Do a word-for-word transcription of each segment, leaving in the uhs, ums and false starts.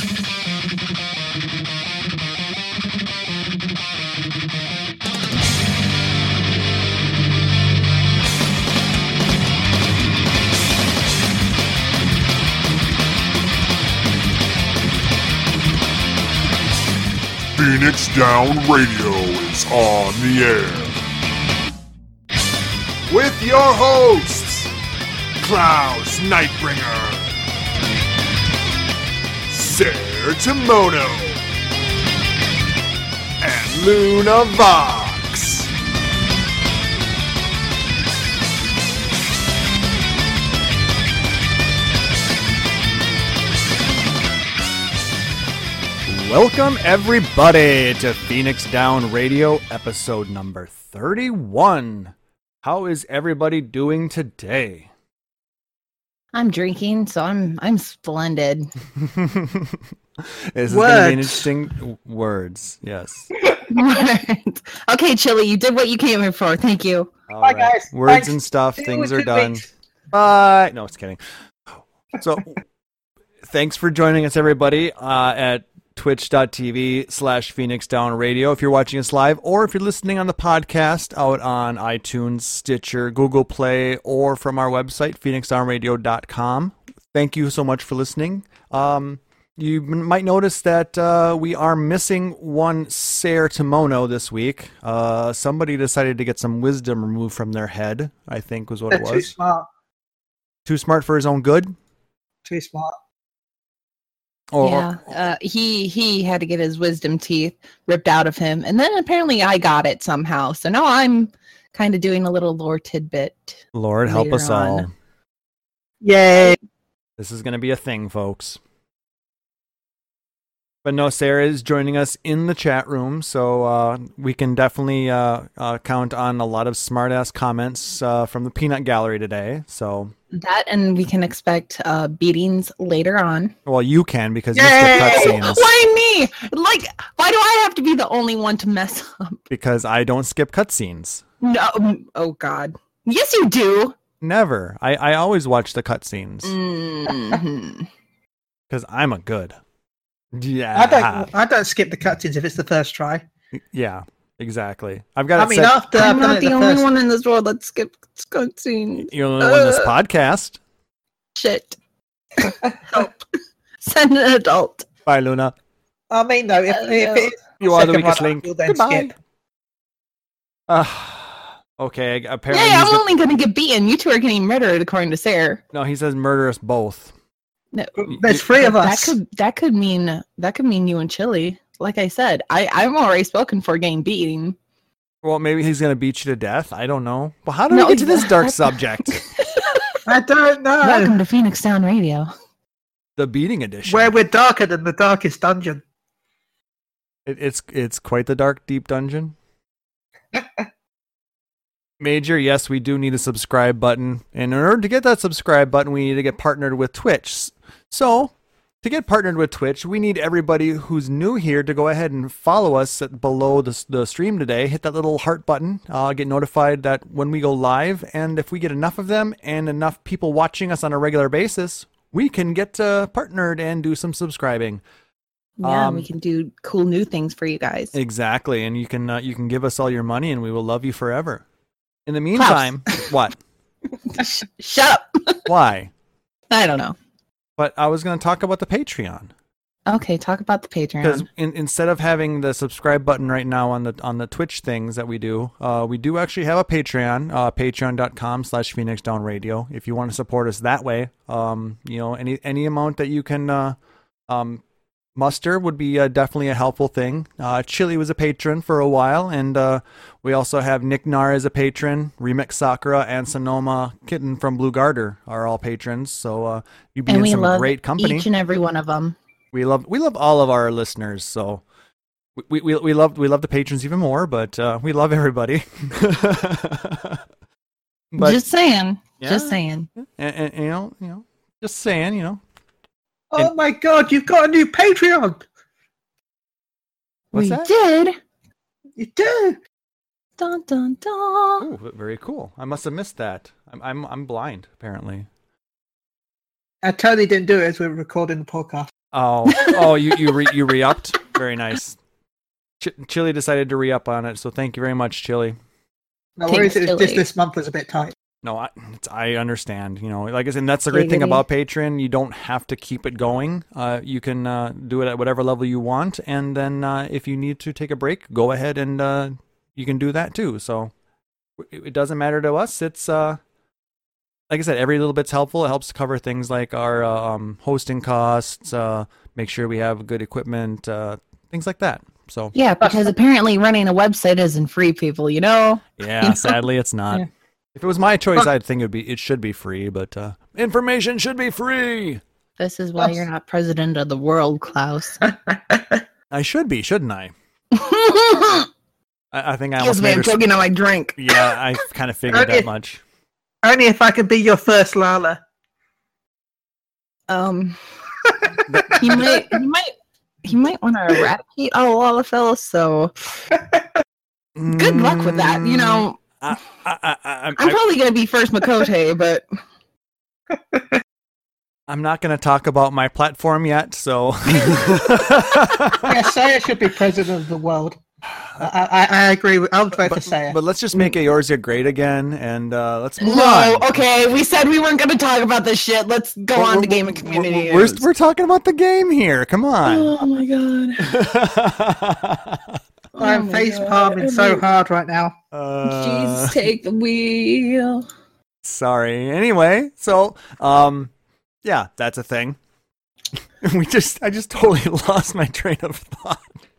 Phoenix Down Radio is on the air. With your hosts, Klaus Nightbringer, Ser Timono, and Luna Vox. Welcome, everybody, to Phoenix Down Radio, episode number thirty-one. How is everybody doing today? I'm drinking, so I'm I'm splendid. This is going to be interesting words, yes. Okay, Chili, you did what you came here for. Thank you. All Bye, right. guys. Words Thanks. and stuff, See you things in are two done. weeks. Bye. No, just kidding. So, thanks for joining us, everybody, uh, at twitch.tv slash Phoenix Down Radio if you're watching us live, or if you're listening on the podcast out on iTunes, Stitcher, Google Play, or from our website, phoenix down radio dot com. Thank you so much for listening. Um, you might notice that uh, we are missing one Ser Timono this week. Uh, somebody decided to get some wisdom removed from their head, I think was what They're it was. too smart. Too smart for his own good? Too smart. Or, yeah, uh, he he had to get his wisdom teeth ripped out of him, and then apparently I got it somehow. So now I'm kind of doing a little lore tidbit. Lord help later us all. on. Yay. This is going to be a thing, folks. But no, Sarah is joining us in the chat room, so uh, we can definitely uh, uh, count on a lot of smart-ass comments uh, from the Peanut Gallery today. So, That, and we can expect uh, beatings later on. well, you can because you Yay! skip cutscenes. Why me? Like, why do I have to be the only one to mess up? Because I don't skip cutscenes. No, mm, oh God. Yes, you do. Never. I, I always watch the cutscenes Mhm. because I'm a good. Yeah. I don't. I don't skip the cutscenes if it's the first try. Yeah. Exactly. I've got. I it mean, set- after I'm I've done not it the the only first. one in this world that skips cutscenes. You're the only one in this Uh. podcast. Shit. Help. Send an adult. Bye, Luna. I mean, no. If, Uh, if it's You are the second weakest run, I link. will then Goodbye. skip. Uh, okay, apparently Yeah, he's I'm gonna- only going to get beaten. You two are getting murdered, according to Sarah. no, he says murder us both. No, There's three of that us. could that could mean that could mean you and Chili. Like I said, I I'm already spoken for getting beaten. Well, maybe he's gonna beat you to death. I don't know. Well, how did No, we get to this dark that's- subject? I don't know. Welcome to Phoenix Down Radio. The beating edition. Where we're darker than the darkest dungeon. It, it's it's quite the dark, deep dungeon. Major, yes, we do need a subscribe button. And in order to get that subscribe button, we need to get partnered with Twitch. So, to get partnered with Twitch, we need everybody who's new here to go ahead and follow us at below the, the stream today. Hit that little heart button. Uh, get notified that when we go live. And if we get enough of them and enough people watching us on a regular basis, we can get uh, partnered and do some subscribing. Yeah, Um, we can do cool new things for you guys. Exactly, and you can uh, you can give us all your money, and we will love you forever. In the meantime, what? Sh- Shut up. Why? I don't know. But I was going to talk about the Patreon Okay, talk about the because Patreon. in, instead of having the subscribe button right now on the on the Twitch things that we do, uh, we do actually have a Patreon, uh, patreon dot com slash Phoenix Down Radio. If you want to support us that way, um, you know, any any amount that you can uh, um, muster would be uh, definitely a helpful thing. Uh, Chili was a patron for a while, and uh, we also have Nick Nar as a patron, Remix Sakura, and Sonoma Kitten from Blue Garter are all patrons. So uh, you'd be And in we some love great company. each and every one of them. We love we love all of our listeners. So we we we love we love the patrons even more, but uh, we love everybody. but Just saying. Yeah. Just saying. and, and, you know you know just saying you know Oh my god, you've got a new Patreon! what's we that? did. You do! Dun dun dun. Oh, very cool. I must have missed that. I'm I'm I'm blind apparently. I totally didn't do it as we were recording the podcast. Oh, oh, you you re, you re-upped. Very nice. Ch- Chili decided to re-up on it, so thank you very much, Chili. No Thanks, worries, it's Chili. just this month was a bit tight. No, I, it's, I understand. You know, like I said, and that's the great thing Giggity. about Patreon. You don't have to keep it going. Uh, you can uh, do it at whatever level you want, and then uh, if you need to take a break, go ahead and uh, you can do that too. So it, it doesn't matter to us. It's uh, like I said, every little bit's helpful. It helps cover things like our uh, um, hosting costs, uh, make sure we have good equipment, uh, things like that. So Yeah, because apparently running a website isn't free, people, you know? yeah, sadly, it's not. Yeah. If it was my choice, I'd think it would be. It should be free, but uh, information should be free. This is why you're not president of the world, Klaus. I should be, shouldn't I? I, I think I Excuse almost me, made I'm her. choking on my drink. Yeah, I kind of figured Okay. that much. Only if I could be your first Lala. Um, he might, he might, he might want to eradicate all Lalafell, so good luck with that. You know, I, I, I, I, I'm I, probably going to be first Makote, but I'm not going to talk about my platform yet, so. Yeah, Saya should be president of the world. I, I, I agree. With, I'll vote for But, Saya. but let's just make Eorzea great again, and uh, let's move no, on. okay, we said we weren't going to talk about this shit. Let's go We're- on to we're- game and community. We're, news. we're talking about the game here. Come on. Oh my god. I'm oh my face God. palming so Every- hard right now. Uh, Jesus, take the wheel. Sorry. Anyway, so um, yeah, that's a thing. we just, I just totally lost my train of thought.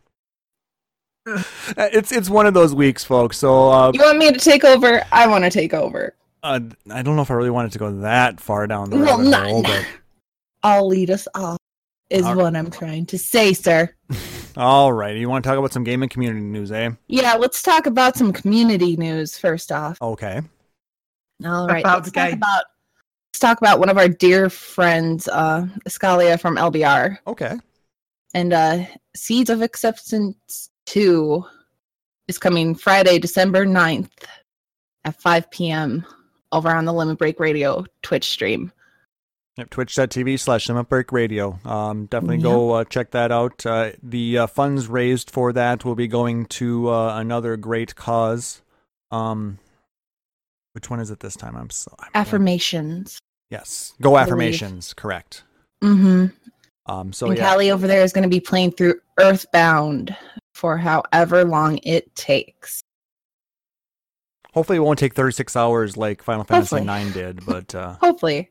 it's it's one of those weeks, folks. So uh, You want me to take over? I want to take over. uh, I don't know if I really wanted to go that far down the Well, rabbit not- hole, but I'll lead us off, is All- what I'm trying to say, sir. all right. You want to talk about some gaming community news, eh? Yeah, let's talk about some community news first off. Okay. All right, About let's the talk game. about let's talk about one of our dear friends, uh, Escalia from L B R, Okay. and uh, Seeds of Acceptance two is coming Friday, December ninth at five p.m. over on the Limit Break Radio Twitch stream. Yep, twitch.tv slash Limit Break Radio. Um, definitely go uh, check that out. Uh, the uh, funds raised for that will be going to uh, another great cause. Um, which one is it this time? I'm so I'm Affirmations. Yes, Go believe. Affirmations. Correct. Mm-hmm. Um, so and yeah, Callie over there is going to be playing through Earthbound for however long it takes. hopefully it won't take thirty-six hours like Final Fantasy Hopefully. nine did, but uh, Hopefully.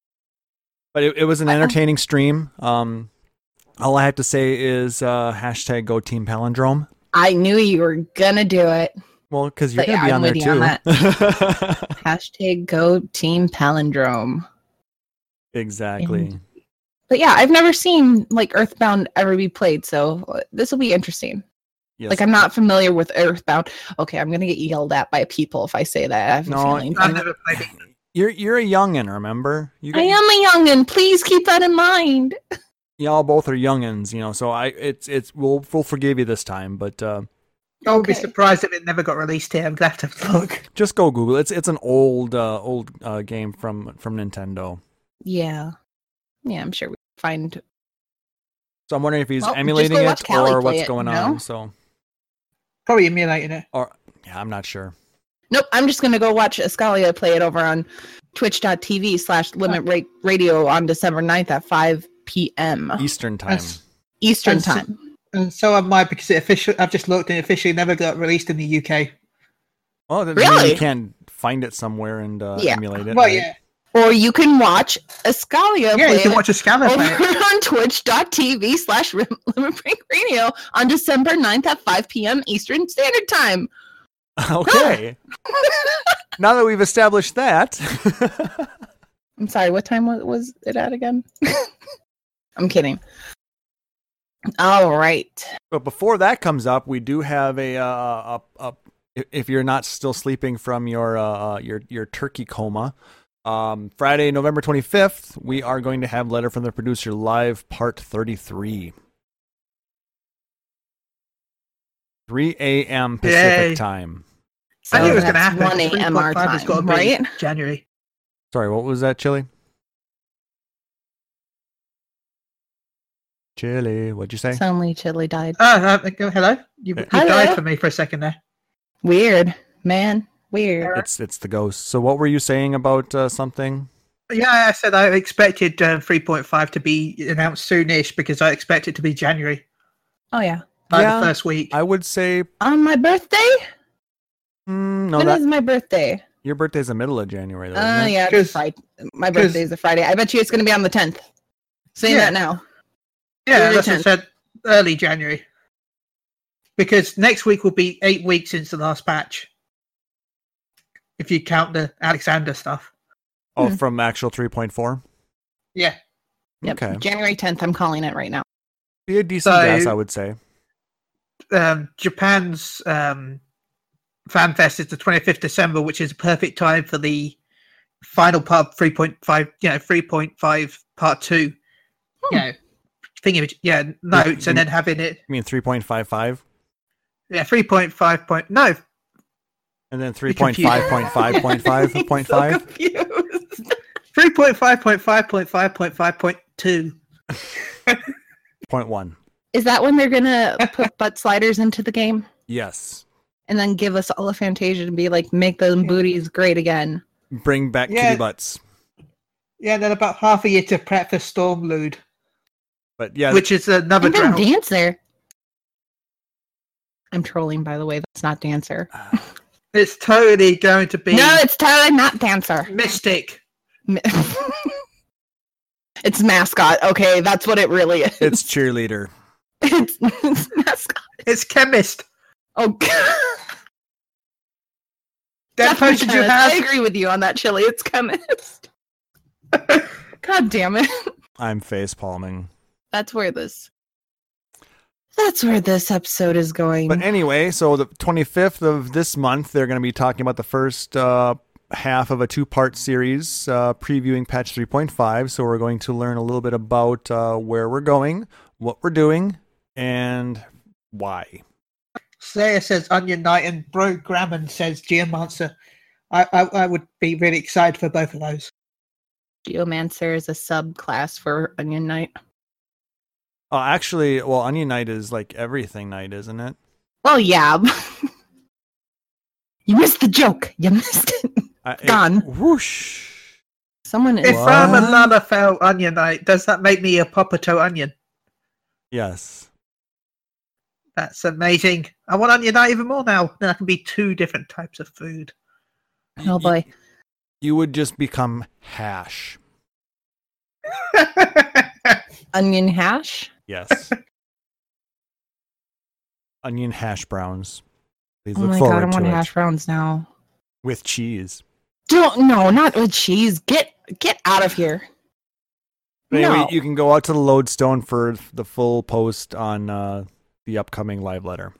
but it, it was an Uh, entertaining stream. Um, all I have to say is uh, hashtag Go Team Palindrome. I knew you were going to do it. Well, because you're But gonna yeah, be I'm on there with you on too. Hashtag Go Team Palindrome. Exactly. But yeah, I've never seen like Earthbound ever be played, so uh, this will be interesting. Yes. Like I'm not familiar with Earthbound. Okay, I'm gonna get yelled at by people if I say that. I have a No, feeling. I've never played it. You're you're a youngin, remember? You I am a youngin. Please keep that in mind. y'all both are youngins, you know. So I, it's it's we'll we'll forgive you this time, but uh, I would be Okay. surprised if it never got released here. I'm gonna have to have a look. just go Google. It's it's an old uh, old uh, game from from Nintendo. Yeah, yeah, I'm sure we can find. So I'm wondering if he's Well, just emulating go watch it Callie or play what's it, going you on. know? So Probably emulating it. or yeah, I'm not sure. Nope, I'm just gonna go watch Escalia play it over on twitch.tv slash limit break radio on December ninth at five p.m. Eastern time. That's- Eastern and so- time. And so am I because it officially. I've just looked and it officially never got released in the U K. Well, that doesn't mean Really? you can't find it somewhere and uh, Yeah. emulate it. Well, right? yeah, Or you can watch Escalia yeah. play You can it watch a scanner over play it. on twitch.tv slash limit break radio on December ninth at five p.m. Eastern Standard Time. Okay. Now that we've established that, I'm sorry, what time was, was it at again? I'm kidding. All right. but before that comes up, we do have a uh, a, a if- if you're not still sleeping from your uh, your your turkey coma. Um, Friday, November twenty-fifth, we are going to have Letter from the Producer live part thirty-three. three a.m. Pacific Yay. time. I knew it was So going to that's happen. one a.m. our three point five has got to time, be right? January. Sorry, what was that, Chili? Chili. What'd you say? Suddenly, Chili died. Oh, uh, go- hello. You, you Hello. died for me for a second there. Weird, man. Weird. It's it's the ghost. So what were you saying about uh, something? Yeah, I said I expected uh, three point five to be announced soonish because I expect it to be January, Oh yeah. like Yeah. the first week. I would say On my birthday? mm, no. When That is my birthday? your birthday's the middle of January, though. Uh, isn't it? yeah, it's 'Cause- Friday. My 'cause- birthday is a Friday. I bet you it's going to be on the tenth. Saying Yeah. that now. Yeah, January that's what I tenth. said. Early January. Because next week will be eight weeks since the last patch. If you count the Alexander stuff. Oh, Hmm. from actual three point four. Yeah. Yep. Okay, January tenth. I'm calling it right now. be a decent So- guess, I would say. Um, Japan's um, Fan Fest is the twenty-fifth of December, which is a perfect time for the final part three point five, you know, three point five part two. Hmm. You know, thinking, of- yeah, notes and then having it, I mean, three point five five, yeah, three point five point, no, and then three point five point five point five point So five. confused. three point five point five point five point five point two. Point one. Is that when they're going to put butt sliders into the game? Yes. And then give us all a Fantasia to be like, make them booties great again. Bring back Yeah. kitty butts. Yeah, and then about half a year to prep for Stormlude, But yeah, which is another And then drought. Dancer. I'm trolling, by the way. That's not Dancer. It's totally going to be No, it's totally not Dancer. Mystic. It's mascot. Okay, that's what it really is. it's cheerleader. It's, it's mascot. It's Chemist. Oh, God. That Definitely potions you chemist. I have. agree with you on that, Chili. It's chemist. God damn it. I'm face palming. That's where this. That's where this episode is going. But anyway, so the twenty-fifth of this month, they're going to be talking about the first uh, half of a two-part series uh, previewing patch three point five. So we're going to learn a little bit about uh, where we're going, what we're doing, and why. Slayer says Onion Knight and Bro Grammon says Geomancer. I, I I would be really excited for both of those. Geomancer is a subclass for Onion Knight. Oh, actually, well, Onion Knight is like everything Knight, isn't it? Well, yeah. You missed the joke. You missed it. I, it- Gone. Whoosh. Someone is. If I'm a What? Lalafell Onion Knight, does that make me a Popato Onion? Yes. That's amazing. I want Onion Knight even more now. Then I can be two different types of food. Oh boy. You would just become hash. Onion hash. Yes. Onion hash browns. Please Oh look my forward god, I to want it. hash browns now. With cheese. Don't no, not with cheese. Get get out of here. But anyway, No. you can go out to the Lodestone for the full post on uh, the upcoming live letter.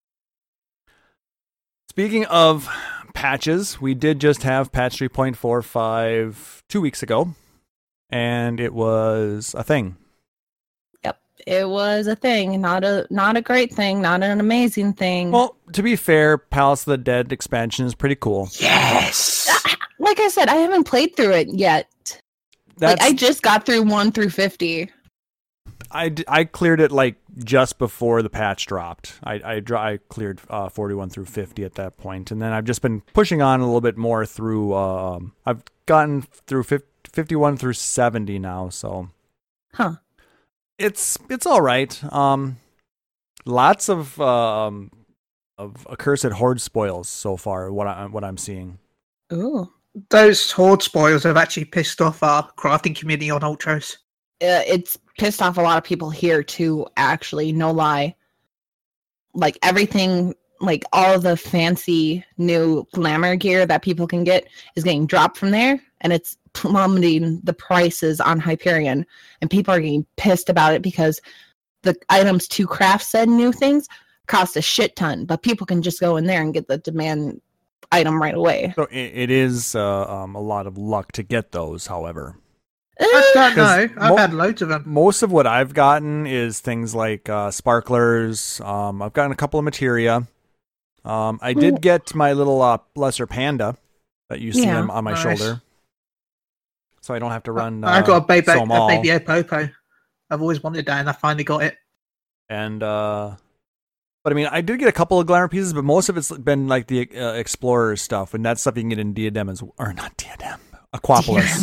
Speaking of patches, we did just have patch three point four five two weeks ago, and it was a thing. Yep. It was a thing, not a not a great thing, not an amazing thing. Well, to be fair, Palace of the Dead expansion is pretty cool. Yes. Like I said, I haven't played through it yet. That's, Like I just got through one through fifty. I, d- I cleared it like just before the patch dropped. I I, dr- I cleared uh, forty-one through fifty at that point, and then I've just been pushing on a little bit more through. Um, I've gotten through fifty, fifty-one through seventy now, so Huh. it's it's all right. Um, lots of um of accursed horde spoils so far. What I what I'm seeing. Ooh. Those horde spoils have actually pissed off our crafting community on Ultros. Uh, it's pissed off a lot of people here too, actually, no lie. Like everything, like all the fancy new glamour gear that people can get is getting dropped from there, and it's plummeting the prices on Hyperion, and people are getting pissed about it because the items to craft said new things cost a shit ton, but people can just go in there and get the demand item right away. So it, it is uh, um, a lot of luck to get those, however. I don't 'Cause know. I've mo- had loads of them. Most of what I've gotten is things like uh, sparklers. Um, I've gotten a couple of materia. Um, I did get my little uh, lesser panda that you see Yeah. on, on my Nice. shoulder, so I don't have to run. Uh, I've got a baby, a Somal. baby Opopo. I've always wanted that, and I finally got it. And uh, but I mean, I did get a couple of glamour pieces, but most of it's been like the uh, explorer stuff, and that's stuff you can get in Diadem as or not Diadem, Aquapolis.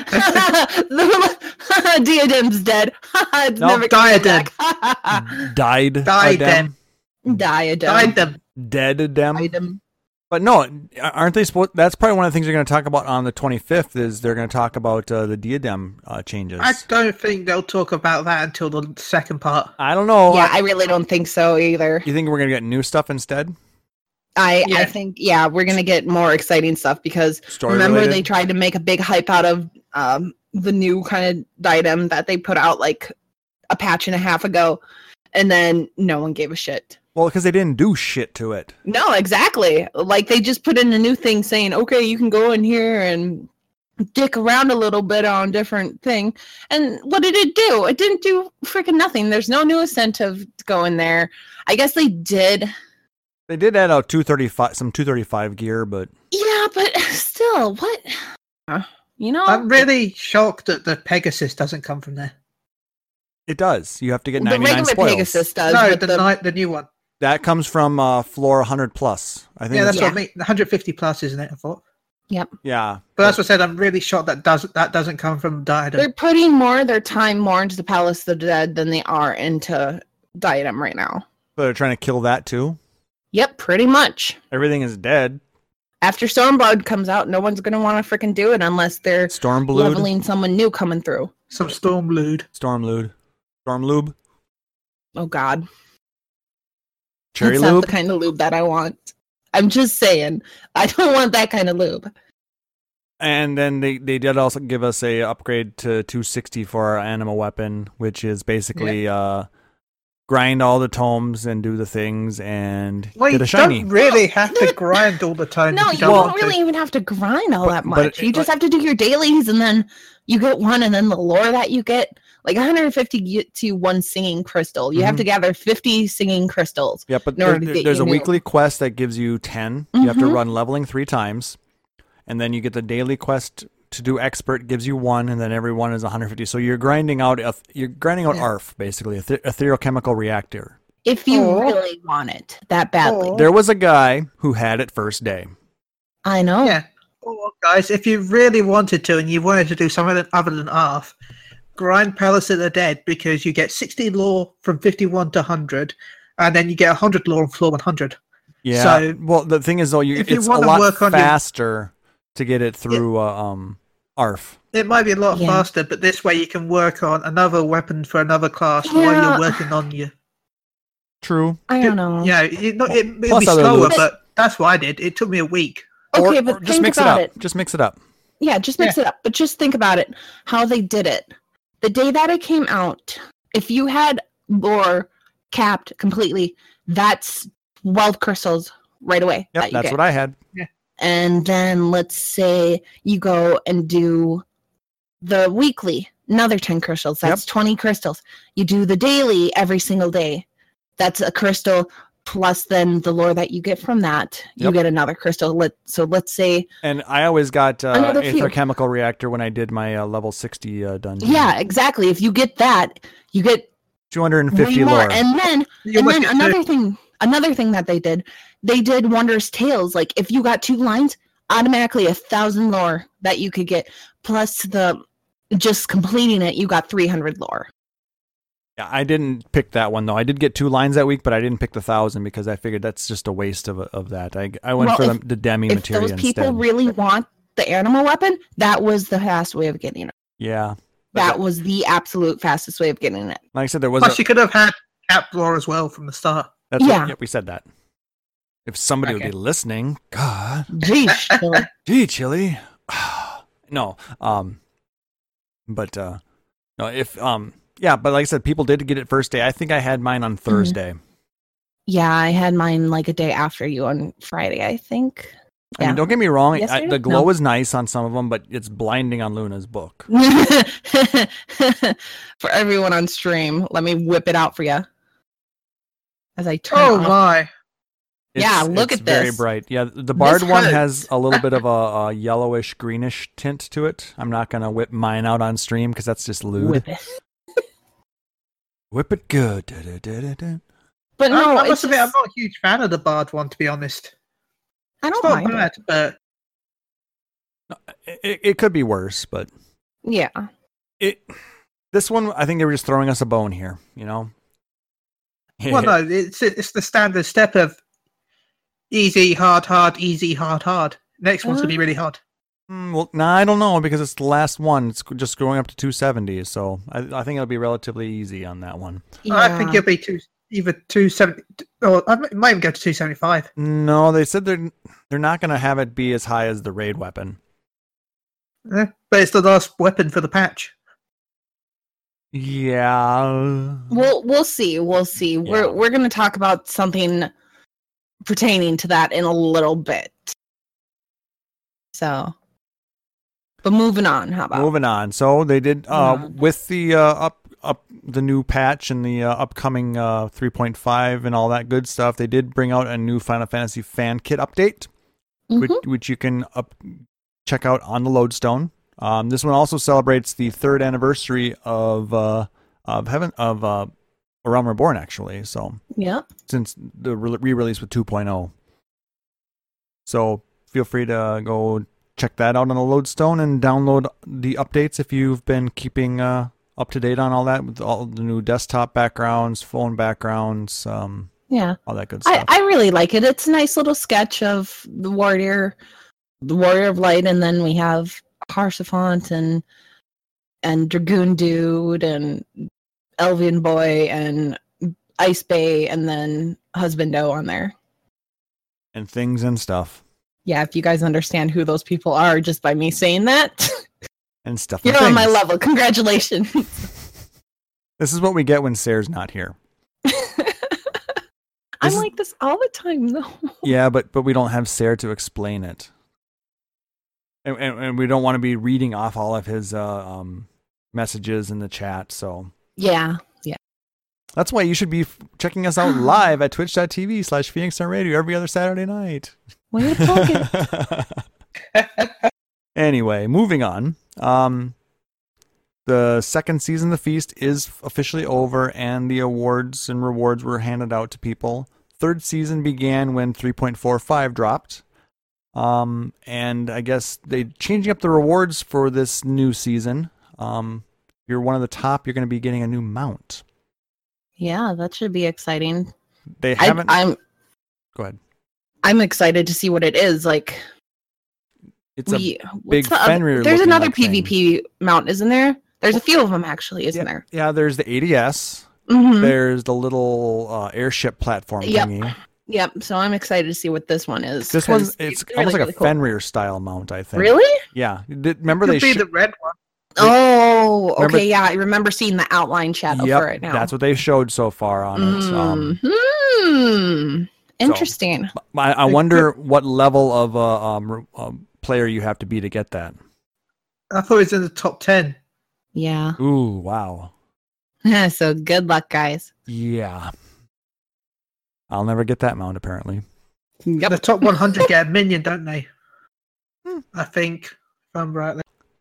Diadem's dead. It's No, never coming Diadem. back. Died. Diadem. Diadem. Diadem. Dead. Diadem. But no, aren't they supposed? That's probably one of the things they're going to talk about on the twenty-fifth. Is they're going to talk about uh, the Diadem uh, changes. I don't think they'll talk about that until the second part. I don't know. Yeah, I really don't think so either. You think we're going to get new stuff instead? I, Yeah. I think, yeah, we're going to get more exciting stuff because Story remember related? they tried to make a big hype out of um, the new kind of diadem that they put out like a patch and a half ago, and then no one gave a shit. Well, because they didn't do shit to it. No, exactly. Like they just put in a new thing saying, okay, you can go in here and dick around a little bit on different thing. And what did it do? It didn't do freaking nothing. There's no new incentive to go in there. I guess they did. They did add out two thirty-five, some two thirty-five gear, but Yeah, but still, what? Uh, You know? I'm really shocked that the Pegasus doesn't come from there. it does. You have to get the ninety-nine regular spoils. Pegasus does. no, but the, the, ni- the new one. That comes from uh, floor one hundred plus. I think. Yeah, that's that's what I mean. one hundred fifty plus, isn't it? I thought. yeah. But that's what I said. I'm really shocked that does that doesn't come from Diadem. they're putting more of their time more into the Palace of the Dead than they are into Diadem right now. But they're trying to kill that too. Yep, pretty much. Everything is dead. After Stormblood comes out, no one's going to want to freaking do it unless they're Stormblood. leveling someone new coming through. Some Stormlood. Stormlood. Stormlube. Oh, God. Cherry That's not lube. the kind of lube that I want. I'm just saying. I don't want that kind of lube. And then they, they did also give us a upgrade to two sixty for our anima weapon, which is basically uh, grind all the tomes and do the things and Well, get you a shiny. don't really have to grind all the time. No, if you don't don't want really to. even have to grind all But- that but much. it- you just but- have to do your dailies, and then you get one, and then the lore that you get, like one hundred fifty gets you one singing crystal. You have Mhm. to gather fifty singing crystals. Yeah, but in order there- to there- get there's a your new- weekly quest that gives you ten. You have to Mhm. run leveling three times. And then you get the daily quest to do expert, gives you one, and then every one is one hundred fifty. So you're grinding out a, you're grinding out Yeah. A R F, basically, a th- ethereal chemical reactor. If you Aw. really want it that badly. Aw. There was a guy who had it first day. I know. Yeah. Or, guys, if you really wanted to and you wanted to do something other than A R F, grind Palace of the Dead because you get sixty lore from fifty-one to one hundred, and then you get one hundred lore on floor one hundred. Yeah. So, well, the thing is, though, you, if you it's a wanna lot work on your- faster to get it through uh, um, A R F. It might be a lot Yeah. faster, but this way you can work on another weapon for another class while Yeah. you're working on your. True. I don't know. Yeah, you know, it, it'll Plus be other slower, loops. but that's what I did. It took me a week. Okay, Or- but or just think mix it about up. it. Just mix it up. Yeah, just mix it up. But just think about it. How they did it. The day that it came out, if you had lore capped completely, that's twelve crystals right away. Yep, that you that's get. what I had. And then let's say you go and do the weekly, another ten crystals. That's twenty crystals. You do the daily every single day. That's a crystal plus then the lore that you get from that. You Yep. get another crystal. Let so let's say And I always got uh, Another few. Aether Chemical Reactor when I did my uh, level sixty uh, dungeon. yeah, exactly. If you get that, you get two hundred way fifty more. lore. And then You and must then get another to- thing another thing that they did, they did Wondrous Tales. Like if you got two lines, automatically a thousand lore that you could get, plus the just completing it, you got three hundred lore. Yeah, I didn't pick that one though. I did get two lines that week, but I didn't pick the thousand because I figured that's just a waste of of that. I I went Well, for if- the, the demi If material those people instead. really want the animal weapon, that was the fast way of getting it. yeah, That was the absolute fastest way of getting it. like I said, there was. Plus, A, you could have had cap lore as well from the start. that's what- yeah. yep, we said that. If somebody Okay. would be listening, God, Jeez, Chili. gee, Chili. no, um, but uh, no, if um, yeah, but like I said, people did get it first day. I think I had mine Mm-hmm. on Thursday. Yeah, I had mine like a day after you on Friday, I think. I mean, Yeah. don't get me wrong. I, Yesterday? the glow No. is nice on some of them, but it's blinding on Luna's book. For everyone on stream, let me whip it out for you. As I turn Oh off. my! Yeah, It's- look it's at very this. bright. Yeah, the Bard This one hurts. has a little bit of a, a yellowish greenish tint to it. I'm not gonna whip mine out on stream because that's just lewd. Whip it. Whip it good. Da, da, da, da, da. But no, I, I it's must admit, I'm just- not a huge fan of the Bard one, to be honest. I It's don't not mind bad, it. but It, it could be worse, but Yeah. it. This one, I think they were just throwing us a bone here. You know. well, no, it's it's the standard step of easy, hard, hard, easy, hard, hard. Next one's gonna be really hard. Mm, well, no, I don't know because it's the last one. It's just going up to two seventy, so I, I think it'll be relatively easy on that one. I think Yeah. it'll be two, either two seventy, or I might- might even go to two seventy five. No, they said they're they're not going to have it be as high as the raid weapon. Eh, but it's the last weapon for the patch. Yeah. We'll we'll see. We'll see. We're Yeah. we're gonna talk about something pertaining to that in a little bit. So, but moving on. How about Moving on. So they did uh, Moving on. with the uh, up up the new patch and the uh, upcoming uh, three point five and all that good stuff. They did bring out a new Final Fantasy fan kit update, which, Mhm. which you can up check out on the Lodestone. Um, this one also celebrates the third anniversary of uh, of Heaven of uh, A Realm Reborn, actually. So Yeah. since the re- re-release with two point oh. So feel free to go check that out on the Lodestone and download the updates if you've been keeping uh, up to date on all that with all the new desktop backgrounds, phone backgrounds, um, Yeah. all that good I, stuff. I really like it. It's a nice little sketch of the warrior, the warrior of light, and then we have Harsafont and and Dragoon Dude and Elvian Boy and Ice Bay and then Husbando on there. and things and stuff. Yeah, if you guys understand who those people are just by me saying that, And stuff. you're and on my things. level. Congratulations. This is what we get when Sarah's not here. I'm is- like this all the time, though. Yeah, but but we don't have Sarah to explain it, and, and, and we don't want to be reading off all of his uh, um, messages in the chat. So Yeah. that's why you should be f- checking us out live at twitch.tv slash Phoenix Star Radio every other Saturday night. Way to plug it. Anyway, moving on. Um, the second season of the feast is officially over, and the awards and rewards were handed out to people. Third season began when three point four five dropped. Um, and I guess they changing up the rewards for this new season. Um, if you're one of the top, you're going to be getting a new mount. Yeah, that should be exciting. They I, haven't. I'm Go ahead. I'm excited to see what it is. Like It's a we, big what's the other- Fenrir There's looking another like thing. PvP mount, isn't there? There's a few of them actually, isn't yeah, there? yeah. There's the A D S. Mm-hmm. There's the little uh, airship platform Yep. thingy. Yep. So I'm excited to see what this one is. This 'cause one's it's really, almost like really a cool. Fenrir style mount, I think. Really? Yeah. Did, remember Could they be sh- the red one. Oh, okay. Remember- Yeah, I remember seeing the outline shadow Yep, for it now. that's what they showed so far on it. Um, Mhm. Interesting. I, I wonder what level of uh, um, re- um, player you have to be to get that. I thought it was in the top ten. Yeah. Ooh, wow. So good luck, guys. Yeah. I'll never get that mount, apparently. Yep. The top one hundred get a minion, don't they? Hmm. I think, if I'm right.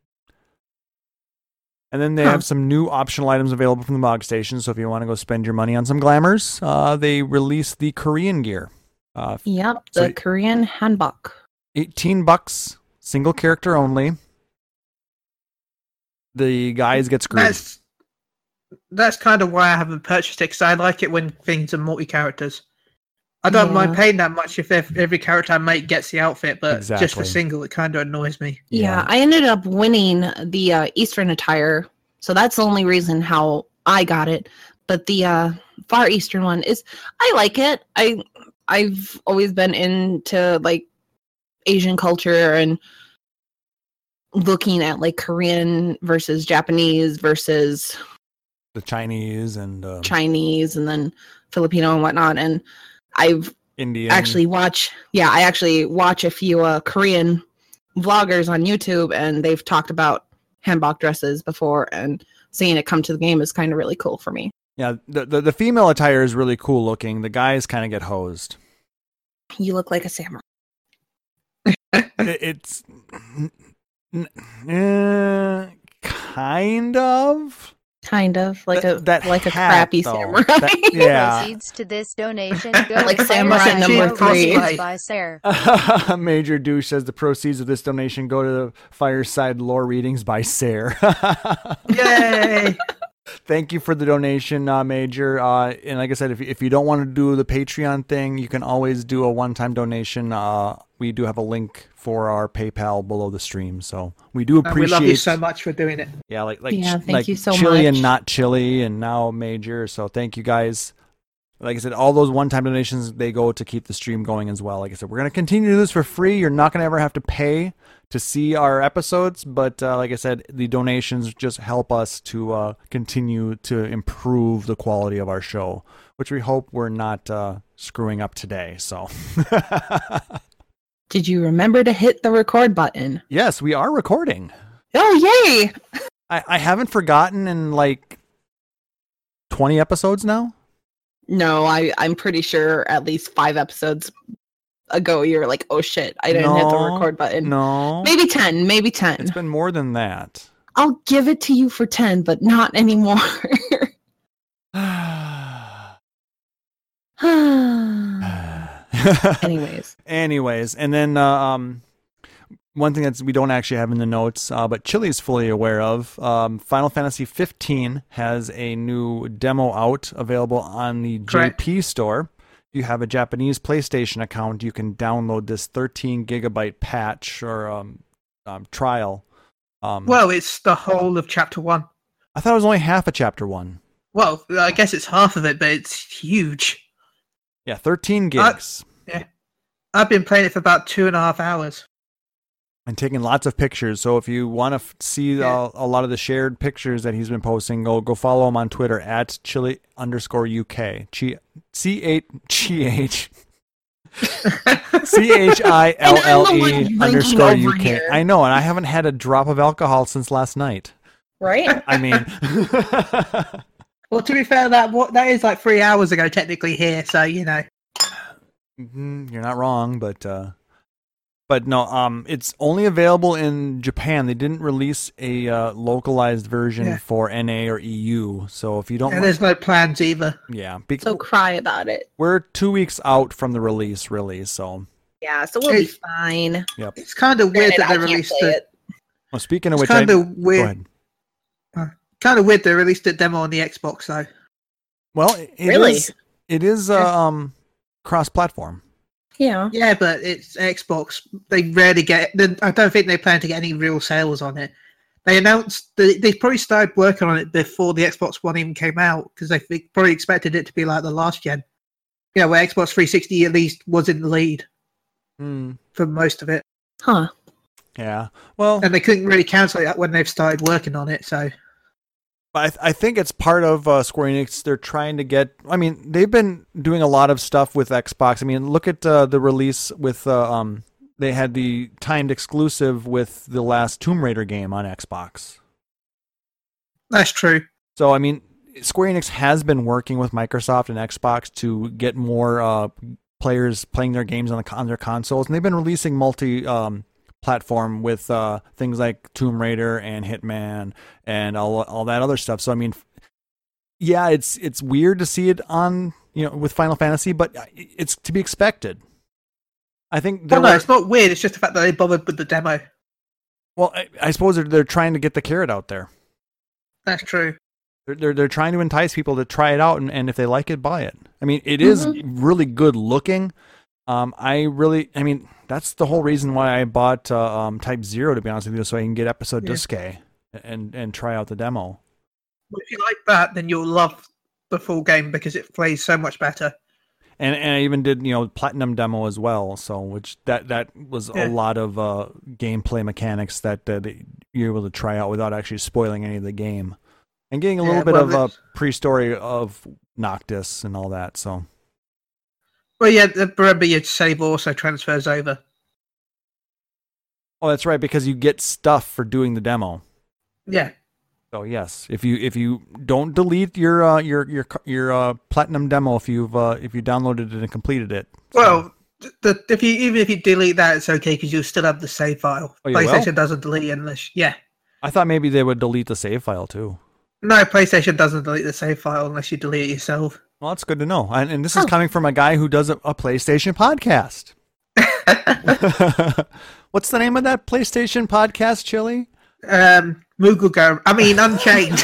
And then they Huh. have some new optional items available from the Mog Station. So if you want to go spend your money on some glamours, uh, they released the Korean gear. Uh, Yep. So- The Korean handbok. eighteen bucks, single character only. The guys get screwed. That's that's kind of why I haven't purchased it, because I like it when things are multi characters. I don't mind Yeah. paying that much if ev- every character I make gets the outfit, but just for Exactly. single, it kind of annoys me. Yeah. I ended up winning the uh, Eastern attire, so that's the only reason how I got it. But the uh, Far Eastern one is, I like it. I I've always been into like Asian culture and looking at like Korean versus Japanese versus The Chinese and um, Chinese and then Filipino and whatnot. And I've Indian. actually watch yeah I actually watch a few uh, Korean vloggers on YouTube, and they've talked about hanbok dresses before, and seeing it come to the game is kind of really cool for me. Yeah, the, the the female attire is really cool looking. The guys kind of get hosed. You look like a samurai. It, it's n- n- uh, kind of. Kind of like That- a that like a hat, crappy though. samurai. That- yeah. Proceeds to this donation go Like to Samurai Fire number Show three. Released by Sarah. Major Douche says the proceeds of this donation go to the Fireside Lore Readings by Sarah. Yay! Thank you for the donation, uh, Major. Uh, and like I said, if, if you don't want to do the Patreon thing, you can always do a one-time donation. Uh, we do have a link for our PayPal below the stream, so we do And we appreciate. love you so much for doing it. Yeah, like like Yeah, ch- thank like you so chili and much. not chili, and now Major. So thank you guys. Like I said, all those one-time donations, they go to keep the stream going as well. Like I said, we're going to continue to do this for free. You're not going to ever have to pay to see our episodes, but uh, like I said, the donations just help us to uh, continue to improve the quality of our show, which we hope we're not uh, screwing up today. So, Did you remember to hit the record button? yes, we are recording. Oh, yay! I, I haven't forgotten in like twenty episodes now. No, I, I'm pretty sure at least five episodes ago you were like, oh shit, I didn't hit the No, record button. No, Maybe ten, maybe ten. it's been more than that. I'll give it to you for ten, but not anymore. Anyways. Anyways, and then uh, um, one thing that we don't actually have in the notes, uh, but Chili's fully aware of, um, Final Fantasy fifteen has a new demo out available on the Correct. J P store. If you have a Japanese PlayStation account, you can download this thirteen gigabyte patch or um, um, trial. Um, Well, it's the whole of chapter one. I thought it was only half of chapter one. Well, I guess it's half of it, but it's huge. Yeah, thirteen Uh, gigs. I've been playing it for about two and a half hours. And taking lots of pictures. So if you want to f- see Yeah. uh, a lot of the shared pictures that he's been posting, go go follow him on Twitter at chili underscore UK. Chi- C H G H C H I L L And I'm the one E drinking underscore over U K. here. I know, and I haven't had a drop of alcohol since last night. Right? I mean, Well, to be fair, that what that is like three hours ago technically here, so you know. mhm, you're not wrong, but uh, but no, um, it's only available in Japan. They didn't release a uh, localized version Yeah. for N A or E U. So if you don't, And there's no plans either. yeah, be- So cry about it. we're two weeks out from the release, really. So, Yeah, so we'll be It's- fine. It's kind of weird Granted, that I they can't released play the. it. well, speaking of It's which, I, kind of go weird. ahead. Kind of weird they released the demo on the Xbox though. Well, it is Really? it is uh, Yeah. um cross-platform. Yeah. Yeah, but it's Xbox. They rarely get. they- I don't think they plan to get any real sales on it. They announced they, they probably started working on it before the Xbox One even came out because they think- probably expected it to be like the last gen. Yeah, where Xbox three sixty at least was in the lead Hmm. for most of it, Huh. Yeah. Well, and they couldn't really cancel it when they've started working on it. So I, th- I think it's part of uh, Square Enix. They're trying to get. I mean, they've been doing a lot of stuff with Xbox. I mean, look at uh, the release with. Uh, um, they had the timed exclusive with the last Tomb Raider game on Xbox. that's true. So I mean, Square Enix has been working with Microsoft and Xbox to get more uh, players playing their games on, the, on their consoles, and they've been releasing multi. Um, platform with uh, things like Tomb Raider and Hitman and all all that other stuff. So I mean, yeah, it's it's weird to see it on you know with Final Fantasy, but it's to be expected. I think there Well, no, were, it's not weird. It's just the fact that they bothered with the demo. well, I, I suppose they're, they're trying to get the carrot out there. That's true. They're, they're they're trying to entice people to try it out, and, and if they like it, buy it. I mean, it is really good looking. Um, I really, I mean, that's the whole reason why I bought uh, um, Type Zero, to be honest with you, so I can get Episode Yeah. Disque and and try out the demo. But if you like that, then you'll love the full game because it plays so much better. And and I even did you know Platinum demo as well, so which that that was Yeah. a lot of uh, gameplay mechanics that uh, that you're able to try out without actually spoiling any of the game, and getting a Yeah, little bit well, of a that's- pre-story of Noctis and all that. So. Well, yeah, the- remember your save also transfers over. Oh, that's right, because you get stuff for doing the demo. Yeah. So yes, if you if you don't delete your uh, your your your uh, platinum demo if you've uh, if you downloaded it and completed it. So- Well, the, if you even if you delete that, it's okay because you'll still have the save file. Oh, you will? PlayStation doesn't delete it unless yeah. I thought maybe they would delete the save file too. No, PlayStation doesn't delete the save file unless you delete it yourself. Well, that's good to know. And, and this is Oh. coming from a guy who does a, a PlayStation podcast. What's the name of that PlayStation podcast, Chili? Um, Moogle Go. I mean, Unchained.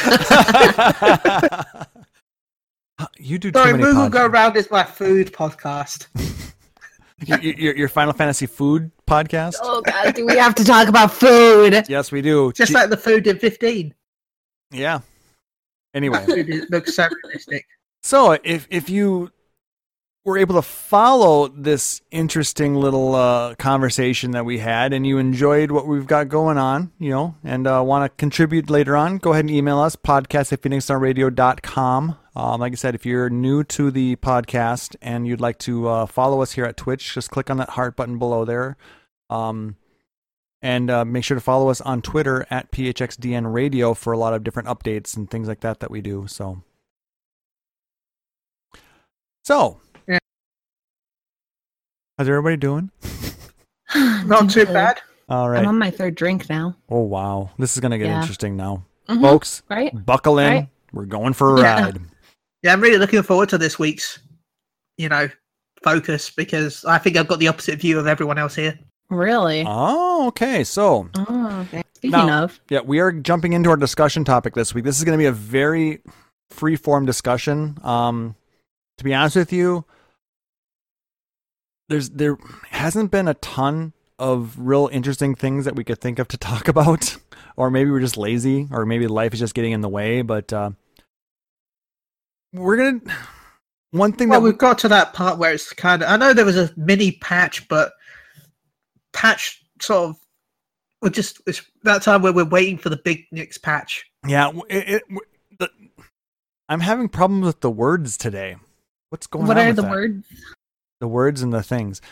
You do too Sorry, many Moogle podcasts. Go Round is my food podcast. your, your, your Final Fantasy food podcast? Oh God, do we have to talk about food? Yes, we do. Just G- like the food in fifteen. yeah. Anyway, It looks so realistic. so if if you were able to follow this interesting little uh, conversation that we had, and you enjoyed what we've got going on, you know, and uh, want to contribute later on, go ahead and email us, podcast at phoenix down radio dot com. Um, like I said, if you're new to the podcast and you'd like to uh, follow us here at Twitch, just click on that heart button below there. Um, and uh, make sure to follow us on Twitter at P H X D N Radio for a lot of different updates and things like that that we do. So, so Yeah. how's everybody doing? Not too bad. All right. I'm on my third drink now. Oh, wow. This is going to get Yeah. interesting now. Mhm, Folks, right? buckle in. Right. We're going for a Yeah. ride. Yeah, I'm really looking forward to this week's, you know, focus because I think I've got the opposite view of everyone else here. Really? Oh, okay. So, Oh, okay. Speaking Now- of, yeah, we are jumping into our discussion topic this week. This is going to be a very free-form discussion. Um, to be honest with you, there's there hasn't been a ton of real interesting things that we could think of to talk about, or maybe we're just lazy, or maybe life is just getting in the way. But uh, we're gonna one thing Well, that we've got to that part where it's kind of. I know there was a mini patch, but patch sort of. We're just it's that time where we're waiting for the big next patch. yeah, w- it, it, w- the, I'm having problems with the words today. What's going what on? are with the that? words? The words and the things.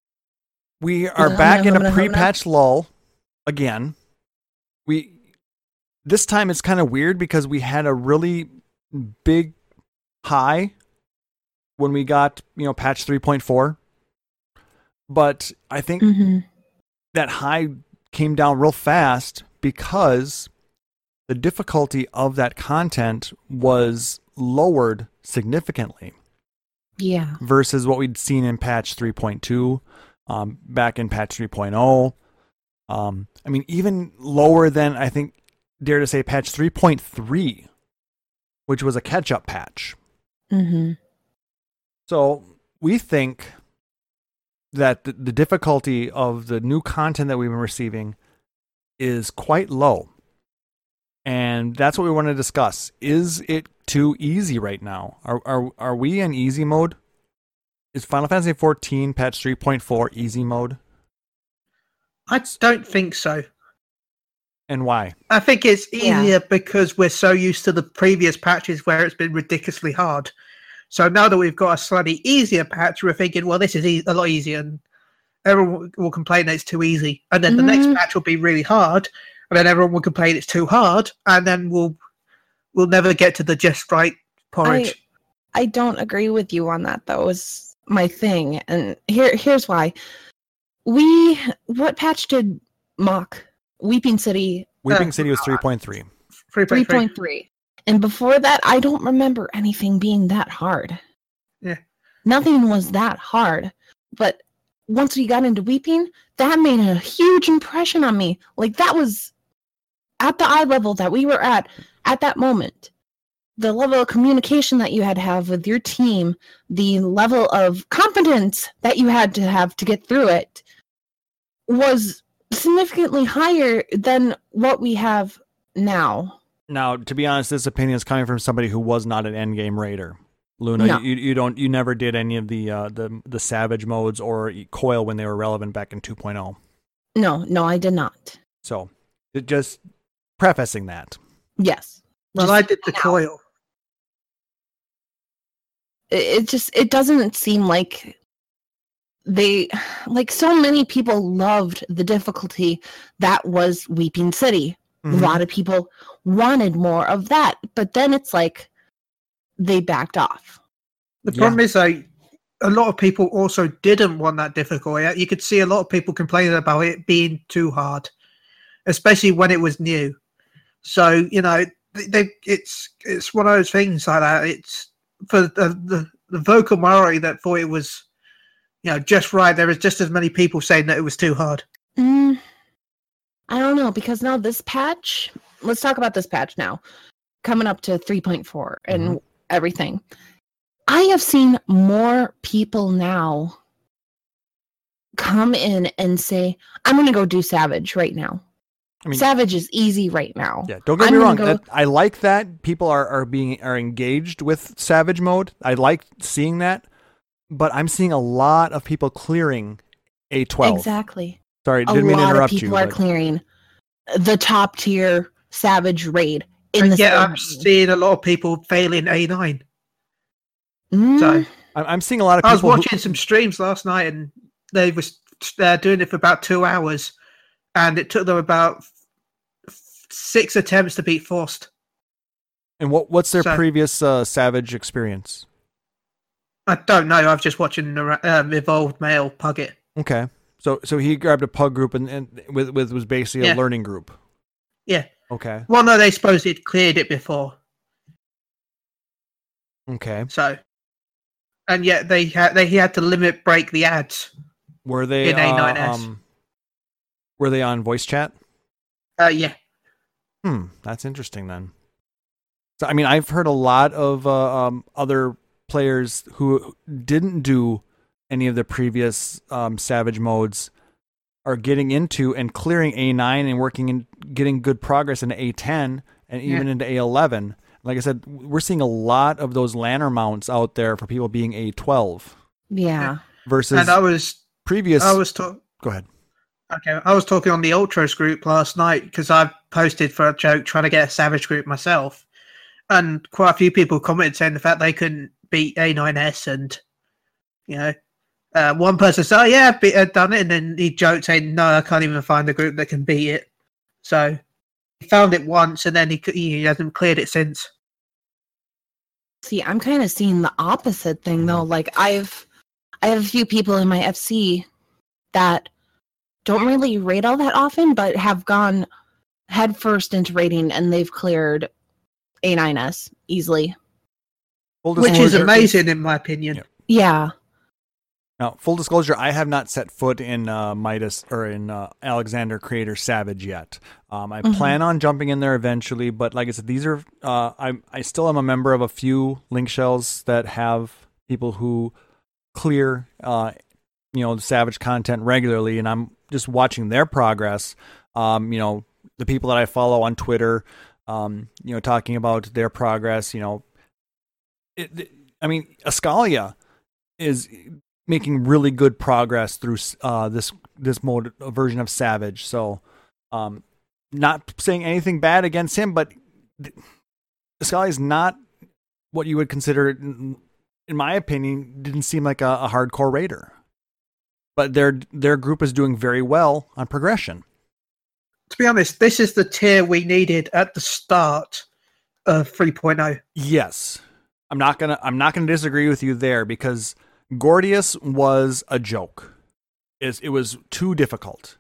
We are Humna, back in a humna, humna. pre-patch lull again. We this time it's kind of weird because we had a really big high when we got, you know, patch three point four. But I think Mm-hmm. that high came down real fast because the difficulty of that content was lowered significantly Yeah. versus what we'd seen in patch three point two, um, back in patch three point oh. Um, I mean, even lower than, I think, dare to say, patch three point three, which was a catch-up patch. Mm-hmm. So we think that the, the difficulty of the new content that we've been receiving is quite low. And that's what we want to discuss. Is it too easy right now? Are are are we in easy mode? Is Final Fantasy fourteen patch three point four easy mode? I don't think so. And why? I think it's Yeah. easier because we're so used to the previous patches where it's been ridiculously hard. So now that we've got a slightly easier patch, we're thinking, well, this is e- a lot easier, and everyone will complain that it's too easy. And then the next Mhm. patch will be really hard, and then everyone will complain it's too hard, and then we'll we'll never get to the just right porridge. I don't agree with you on that, though, is my thing. And here here's why. We what patch did mock? Weeping City Weeping Uh, City was three point three. three three point three. point three. And before that, I don't remember anything being that hard. Yeah. Nothing was that hard. But once we got into Weeping, that made a huge impression on me. Like, that was at the eye level that we were at at that moment. The level of communication that you had to have with your team, the level of competence that you had to have to get through it was significantly higher than what we have now. Now, to be honest, this opinion is coming from somebody who was not an endgame raider. Luna, No. you, you don't, you never did any of the uh, the the savage modes or coil when they were relevant back in two point oh. No, no, I did not. So, it just prefacing that. Yes. Well, Just I did the now. coil. It, it just it doesn't seem like they like so many people loved the difficulty that was Weeping City. Mhm. A lot of people wanted more of that, but then it's like they backed off. The Yeah. problem is, like, a lot of people also didn't want that difficulty. You could see a lot of people complaining about it being too hard, especially when it was new. So, you know, they, they it's it's one of those things like that. It's for the, the the vocal minority that thought it was, you know, just right. There is just as many people saying that it was too hard. Mm, I don't know, because now this patch, let's talk about this patch now, coming up to three point four and Mhm. everything. I have seen more people now come in and say, I'm going to go do Savage right now. I mean, Savage is easy right now. yeah, don't get I'm me gonna wrong. go- That, I like that people are, are being are engaged with Savage mode. I like seeing that, but I'm seeing a lot of people clearing A twelve. Exactly. Sorry, A didn't mean to lot of interrupt people you. are but- clearing the top tier Savage raid in the yeah, I'm same- seeing a lot of people failing A nine. Mm, So I'm I'm seeing a lot of I was people. who- watching some streams last night, and they was uh, doing it for about two hours, and it took them about f- six attempts to beat Forced. and what what's their So- previous uh, Savage experience? I don't know. I've just watching the um, Evolved Male pug it. Okay, so so he grabbed a pug group and, and with with was basically a Yeah. learning group. Yeah. Okay. Well, no, they supposed he'd cleared it before. Okay. So, and yet they had they he had to limit break the ads. Were they In A nine S. uh, um, were they on voice chat? Uh, yeah, Hmm, that's interesting then. So I mean, I've heard a lot of uh, um, other players who didn't do any of the previous um, Savage modes are getting into and clearing A nine and working and getting good progress into A ten and even into A eleven. Like I said, we're seeing a lot of those lantern mounts out there for people being A twelve yeah. versus and I was previous. I was talking. Go ahead. Okay, I was talking on the Ultras group last night because I posted for a joke trying to get a Savage group myself, and quite a few people commented saying the fact they couldn't beat A nine S, and you know, uh, one person said, "Oh yeah, I've, be- I've done it," and then he joked saying, "No, I can't even find a group that can beat it." So he found it once, and then he c- he hasn't cleared it since. See, I'm kind of seeing the opposite thing though. Like I've I have a few people in my F C that don't really raid all that often, but have gone headfirst into raiding and they've cleared A nine S easily. Full Which is disclosure- amazing in my opinion. Yeah. Yeah. Now, full disclosure, I have not set foot in uh, Midas or in uh, Alexander Creator Savage yet. Um, I Mhm. plan on jumping in there eventually, but like I said, these are uh, I I still am a member of a few link shells that have people who clear uh, you know the Savage content regularly, and I'm just watching their progress. Um, you know, the people that I follow on Twitter, um, you know, talking about their progress. You know, it, it, I mean, Ascalia is making really good progress through uh, this this mode uh, version of Savage. So, um, not saying anything bad against him, but Ascalia is not what you would consider, in in my opinion, didn't seem like a, a hardcore raider. But their their group is doing very well on progression. To be honest, this is the tier we needed at the start of three point oh. Yes, I'm not gonna I'm not gonna disagree with you there because Gordius was a joke. It's, it was too difficult.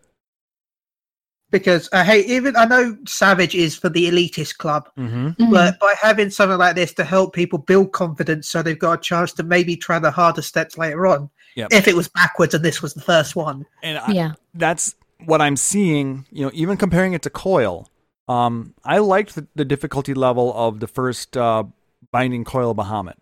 Because uh, hey, even I know Savage is for the elitist club, Mm-hmm. Mhm. but by having something like this to help people build confidence, so they've got a chance to maybe try the harder steps later on. Yep. If it was backwards and this was the first one, And I, yeah. that's what I'm seeing. You know, even comparing it to Coil, um, I liked the, the difficulty level of the first uh, Binding Coil Bahamut.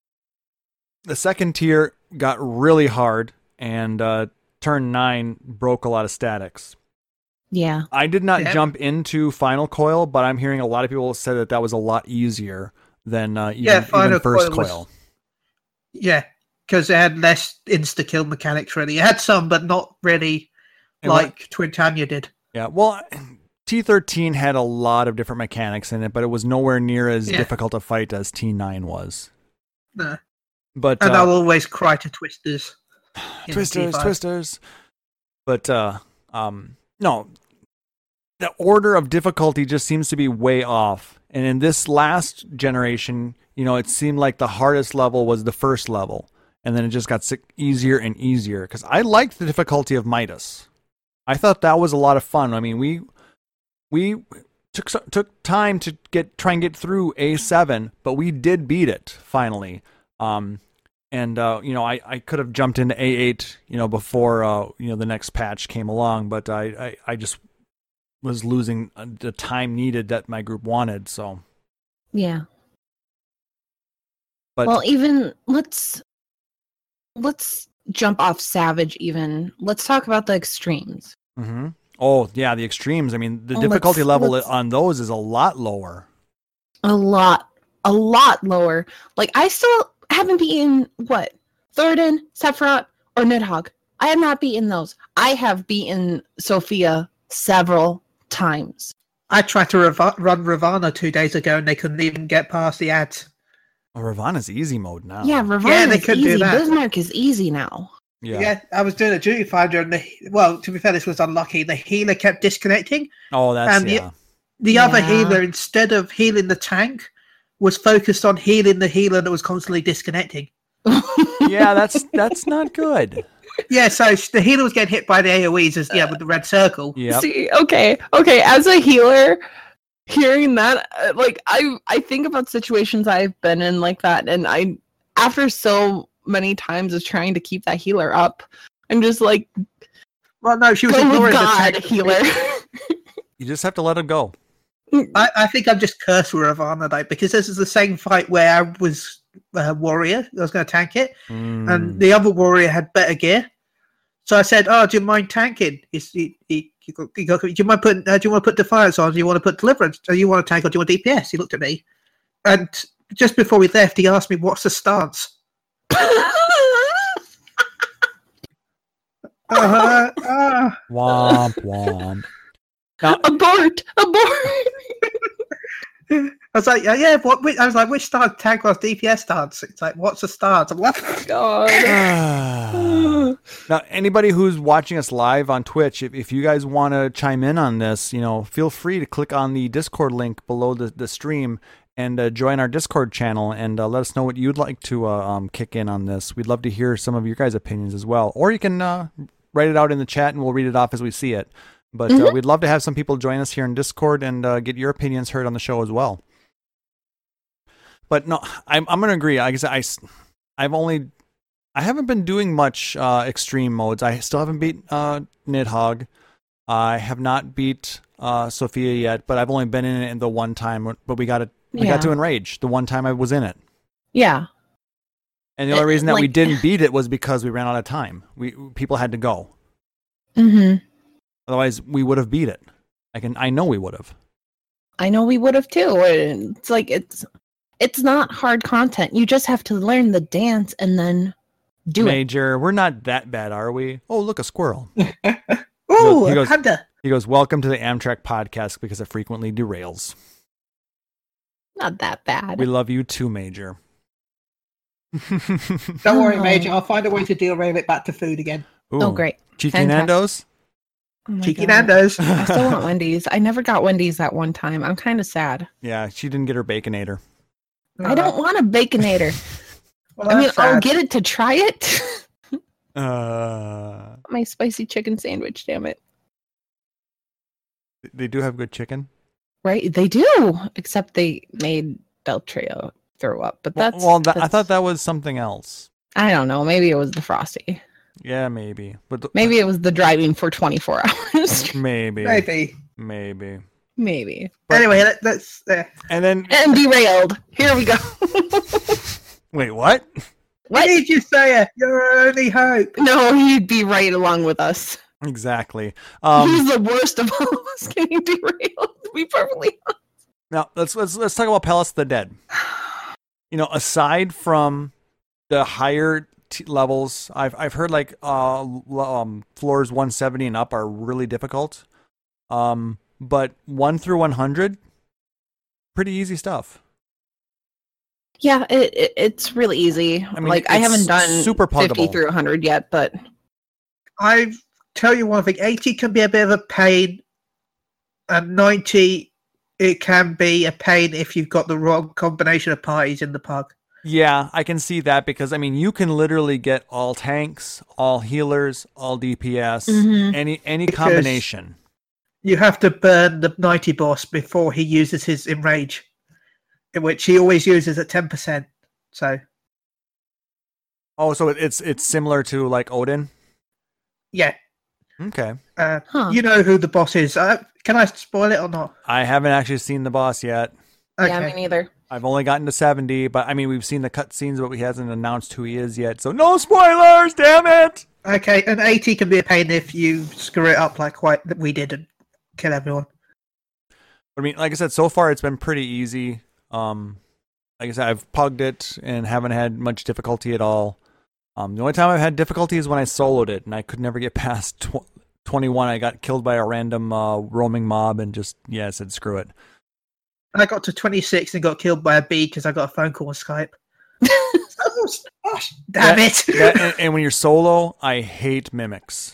The second tier got really hard, and uh, turn nine broke a lot of statics. Yeah. I did not Yep. jump into Final Coil, but I'm hearing a lot of people say that that was a lot easier than uh, even, Yeah, Final even first Coil was- Coil. yeah, because it had less insta kill mechanics. Really, it had some, but not really And what- like Twin Tanya did. Yeah, well, T thirteen had a lot of different mechanics in it, but it was nowhere near as Yeah. difficult a fight as T nine was. No. But And uh, I'll always cry to Twisters. in twisters, T five. twisters. But uh, um, no, the order of difficulty just seems to be way off. And in this last generation, you know, it seemed like the hardest level was the first level, and then it just got sick, easier and easier. Because I liked the difficulty of Midas. I thought that was a lot of fun. I mean, we we took so- took time to get try and get through A seven, but we did beat it finally. Um, and uh, you know, I, I could have jumped into A eight, you know, before uh, you know the next patch came along, but I, I, I just was losing the time needed that my group wanted. So Yeah. but Well, even let's let's jump off Savage. Even let's talk about the extremes. Mhm. Oh yeah, the extremes. I mean, the Oh, difficulty let's- level let's- on those is a lot lower. A lot, a lot lower. Like I still haven't beaten what Thoradin, Sephiroth, or Nidhogg. I have not beaten those. I have beaten Sophia several times. I tried to rev- run Ravana two days ago and they couldn't even get past the ads. Oh, Ravana's easy mode now. Yeah, Ravana Yeah, they is could do easy. that. Bismarck is easy now. yeah. Yeah. I was doing a duty finder and the well, to be fair, this was unlucky. The healer kept disconnecting. Oh, that's And the- yeah. The other Yeah. healer, instead of healing the tank, was focused on healing the healer that was constantly disconnecting. Yeah, that's that's not good. Yeah, so sh- the healer was getting hit by the A O Es as yeah with the red circle. Yep. See, okay, okay. As a healer, hearing that, uh, like I, I think about situations I've been in like that, and I, after so many times of trying to keep that healer up, I'm just like, Well, no, she was go with ignoring the God, tank. healer. You just have to let it go. I, I think I'm just cursed with Ravana though, because this is the same fight where I was a warrior. I was going to tank it, Mm. and the other warrior had better gear. So I said, "Oh, do you mind tanking? He's, he, he, he go, he go, do you mind putting? Uh, do you want to put defiance on? Do you want to put deliverance? Do you want to tank or do you want D P S?" He looked at me, and just before we left, he asked me, "What's the stance?" Uh, uh, Womp womp. abort, abort. I was like, "Yeah, yeah." What? Which, I was like, "Which stance? Tank or D P S stance?" It's like, "What's the stance?" I'm like, God. Now, anybody who's watching us live on Twitch, if, if you guys want to chime in on this, you know, feel free to click on the Discord link below the, the stream and uh, join our Discord channel and uh, let us know what you'd like to uh, um, kick in on this. We'd love to hear some of your guys' opinions as well. Or you can uh, write it out in the chat and we'll read it off as we see it. But uh, Mhm. we'd love to have some people join us here in Discord and uh, get your opinions heard on the show as well. But no, I'm I'm gonna agree. Like I said, I s- I've only I haven't been doing much uh, extreme modes. I still haven't beat uh, Nidhogg. I have not beat uh, Sophia yet, but I've only been in it in the one time. But we got it. We Yeah. got to Enrage the one time I was in it, Yeah. and the only Uh, reason that we like- didn't beat it was because we ran out of time. We people had to go. Mm-hmm. Otherwise, we would have beat it. I can. I know we would have. I know we would have too. It's like it's it's not hard content. You just have to learn the dance and then do it. Major, we're not that bad, are we? Oh, look, a squirrel. "Ooh, He a goes- panda." He goes, "Welcome to the Amtrak podcast because it frequently derails. Not that bad. We love you too, Major." Don't worry, Oh. Major. I'll find a way to derail it back to food again. Ooh, Oh, great. Cheeky Fantastic. Nando's? Oh my Cheeky God. Nando's. I still want Wendy's. I never got Wendy's that one time. I'm kind of sad. Yeah, she didn't get her Baconator. I don't want a Baconator. Well, I mean, that's I'll sad. get it to try it. Uh, My spicy chicken sandwich, damn it. they do have good chicken. Right? They do. Except they made Del Trio throw up. But Well, that's. well that, I that's- thought that was something else. I don't know. Maybe it was the Frosty. Yeah, maybe. But the- Maybe it was the driving for twenty-four hours. maybe, Maybe. maybe. Maybe. But- Anyway, that, that's uh, And then And derailed. Here we go. wait, what? what What? did you say? You're our only hope. No, he'd be right along with us. Exactly. Um, He's the worst of all of us getting derailed. To be perfectly honest. now let's let's let's talk about Palace of the Dead. You know, aside from the higher t- levels, I've I've heard like uh l- um floors one seventy and up are really difficult. Um, but one through one hundred, pretty easy stuff. Yeah, it, it it's really easy. I mean, like I it's haven't done super fifty puggable. through one hundred yet, but I tell you one thing: eighty can be a bit of a pain, and ninety it can be a pain if you've got the wrong combination of parties in the pug. Yeah, I can see that because I mean you can literally get all tanks, all healers, all D P S, Mhm. any any Because- combination. You have to burn the ninety boss before he uses his enrage, in which he always uses at ten percent. So, Oh, so it- it's it's similar to like Odin. yeah. Okay. Uh, Huh. You know who the boss is. Uh, can I spoil it or not? I haven't actually seen the boss yet. Yeah, me neither. I've only gotten to seventy, but I mean we've seen the cutscenes, but we hasn't announced who he is yet. So no spoilers, damn it! Okay, and eighty can be a pain if you screw it up like quite that we did and kill everyone. I mean, like I said, so far it's been pretty easy. Um, like I said, I've pugged it and haven't had much difficulty at all. Um, the only time I've had difficulty is when I soloed it, and I could never get past tw- twenty-one. I got killed by a random uh, roaming mob, and just yeah, I said screw it. I got to twenty-six and got killed by a bee because I got a phone call on Skype. oh, gosh, damn That- it! that- and, and when you're solo, I hate mimics.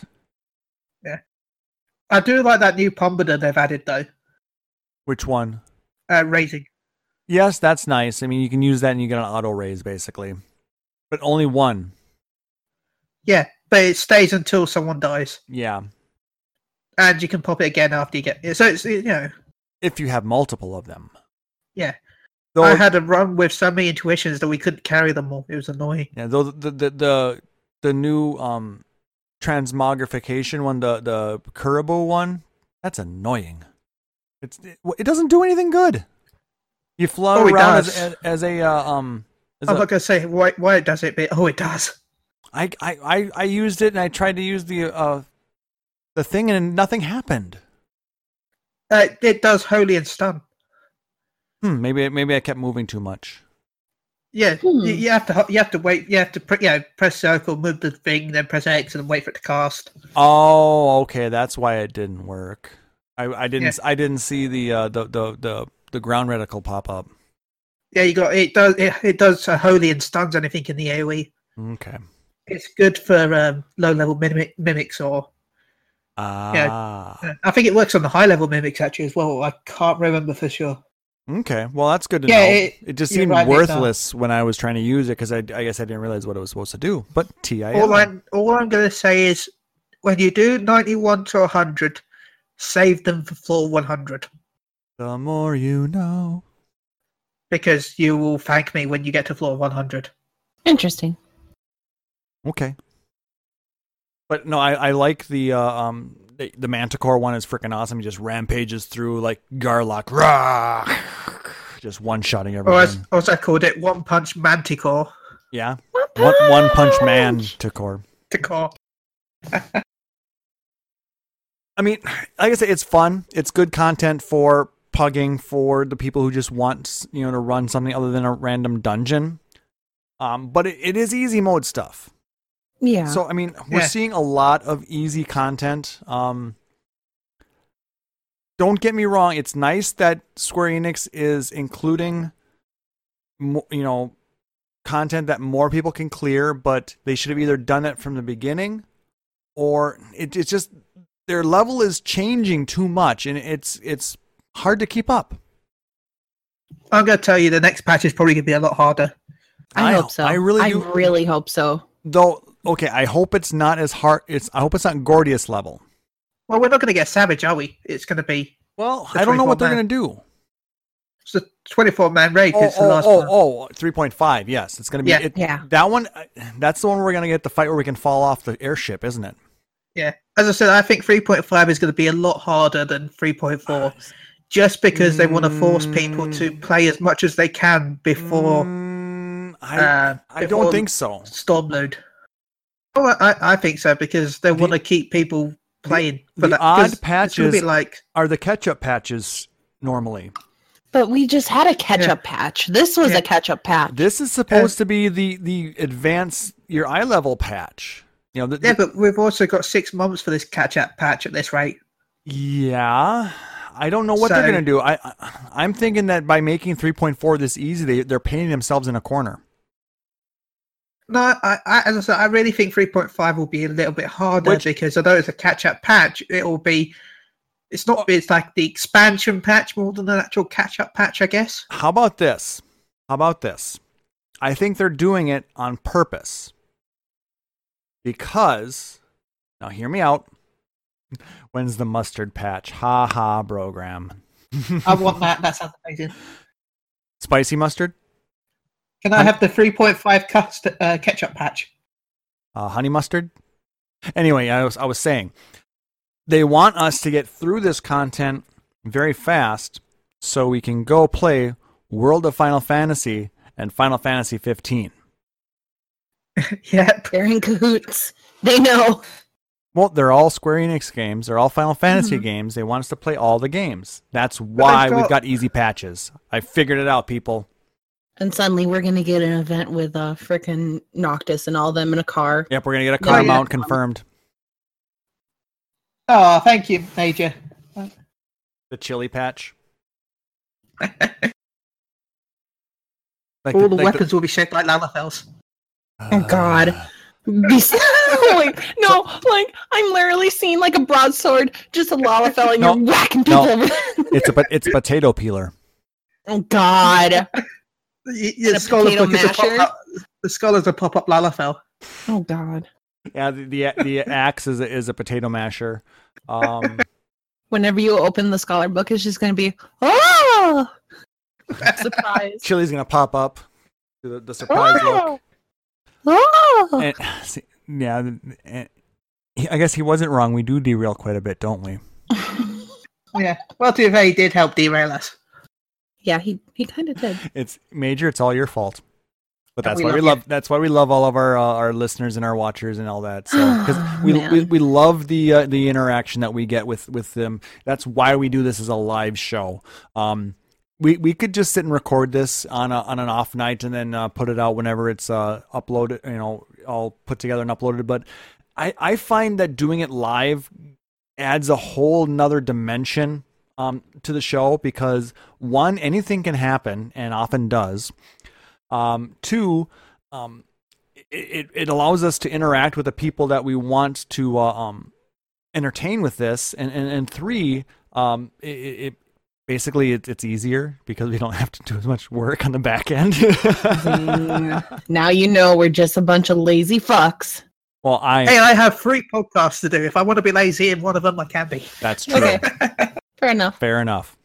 I do like that new Pombada they've added though. Which one? Uh, raising. Yes, that's nice. I mean, you can use that and you get an auto raise basically, but only one. Yeah, but it stays until someone dies, Yeah, and you can pop it again after you get it. So it's you know, if you have multiple of them. yeah. Though, I had a run with so many intuitions that we couldn't carry them all. It was annoying. yeah, though the the the, the new um transmogrification one, the the Kuribo one, that's annoying. It's it, it doesn't do anything good. You float Oh, it around as, does. as as a uh, um. As I'm a, not going to say why, why it does it, but oh, it does. I, I, I, I used it and I tried to use the uh the thing and nothing happened. Uh, it does holy and stun. Hmm, maybe maybe I kept moving too much. Yeah, Hmm. you, you have to you have to wait. You have to pre- yeah, press circle, move the thing, then press X, and wait for it to cast. Oh, okay, that's why it didn't work. I, I didn't I didn't see the uh the, the, the, the ground reticle pop up. Yeah, you got it. Does it, it does uh, holy and stuns anything in the AoE. Okay. It's good for um, low level mimic, mimics, or Ah. uh, I think it works on the high level mimics actually as well. I can't remember for sure. Okay. Well, that's good to Yeah, know. it- It, just you're seemed right, Nick, worthless when I was trying to use it because I, I guess I didn't realize what it was supposed to do. But T I L. All I'm all I'm going to say is when you do ninety-one to one hundred, save them for floor one hundred The more you know. because you will thank me when you get to floor one hundred. Interesting. Okay. But no, I, I like the uh, um the, the Manticore one is freaking awesome. He just rampages through like Garlock, rah, just one shotting Or as, everything. or as I called it, one punch manticore. Yeah, one one punch man to core. To core. I mean, like I say, it's fun. It's good content for pugging for the people who just want you know to run something other than a random dungeon. Um, but it, it is easy mode stuff. Yeah. So I mean, we're Yeah. seeing a lot of easy content. Um, don't get me wrong; it's nice that Square Enix is including, mo- you know, content that more people can clear. But they should have either done it from the beginning, or it, it's just their level is changing too much, and it's it's hard to keep up. I'm going to tell you the next patch is probably going to be a lot harder. I, I- hope so. I really I do- really hope so. Though, okay, I hope it's not as hard. It's I hope it's not Gordius level. Well, we're not going to get Savage, are we? It's going to be Well, The I don't know what they're twenty-four going man. to do. it's a twenty-four man raid. Oh, It's the oh, last oh, one. oh, three point five. Yes, it's going to be. Yeah. It, Yeah. That one, uh, that's the one where we're going to get the fight where we can fall off the airship, isn't it? Yeah. As I said, I think three point five is going to be a lot harder than three point four just because they want to force people to Mm. play as much as they can before Mm, I, uh, I before don't think so. Stormload. Oh, I, I think so because they The- want to keep people playing. for the that. odd 'cause It's going patches- to be like Are the catch-up patches normally? But we just had a catch-up patch. This was Yeah. a catch-up patch. This is supposed to be the the advance your eye level patch. You know, the, yeah, the- but we've also got six months for this catch-up patch at this rate. yeah. I don't know what they're So- going to do. I, I I'm thinking that by making three point four this easy, they they're painting themselves in a corner. No, I, I, as I said, I really think three point five will be a little bit harder Which- because although it's a catch-up patch, it will be. It's not. It's like the expansion patch more than an actual catch-up patch, I guess. How about this? How about this? I think they're doing it on purpose. Because, now hear me out. When's the mustard patch? Ha ha, program. I want that. That sounds amazing. Spicy mustard? Can I have the three point five cust- uh, ketchup patch? Uh, honey mustard? Anyway, I was I was saying, they want us to get through this content very fast so we can go play World of Final Fantasy and Final Fantasy fifteen. Yep. They're in cahoots. They know. Well, they're all Square Enix games. They're all Final Fantasy Mhm. games. They want us to play all the games. That's why got- we've got easy patches. I figured it out, people. And suddenly we're gonna get an event with uh frickin' Noctis and all them in a car. Yep, we're going to get a Oh, car yeah. mount confirmed. Oh, thank you, Major. The chili patch. All Like the like weapons will be shaped like Lalafels. Oh, God. Be- like, no, like I'm literally seeing like a broadsword, just a Lalafell, and No, you're whacking people no. over. It's a po- it's a potato peeler. Oh God. Y- And The a scholars potato book is a masher? pop-up. The scholars a pop-up Lalafell. Oh God. Yeah, the the, the axe is a, is a potato masher. Um, Whenever you open the scholar book, it's just gonna be oh surprise. chili's going to pop up. to The, the surprise look. Oh. And, see, yeah, and he- I guess he wasn't wrong. We do derail quite a bit, don't we? Yeah. Well, to be fair, he did help derail us. Yeah, he he kind of did. It's Major. It's all your fault. But And that's we why we love love. That's why we love all of our uh, our listeners and our watchers and all that. So because we, Man. we we love the uh, the interaction that we get with with them. That's why we do this as a live show. Um, we we could just sit and record this on a on an off night and then uh, put it out whenever it's uh, uploaded. You know, all put together and uploaded. But I I find that doing it live adds a whole nother dimension um, to the show because one, anything can happen and often does. Um, two, um, it, it allows us to interact with the people that we want to uh, um, entertain with this. And, and, and three, um, it, it basically it, it's easier because we don't have to do as much work on the back end. Mm, now you know we're just a bunch of lazy fucks. Well, I Hey, I have three podcasts to do. If I want to be lazy in one of them, I can be. that's true. Okay. Fair enough. Fair enough.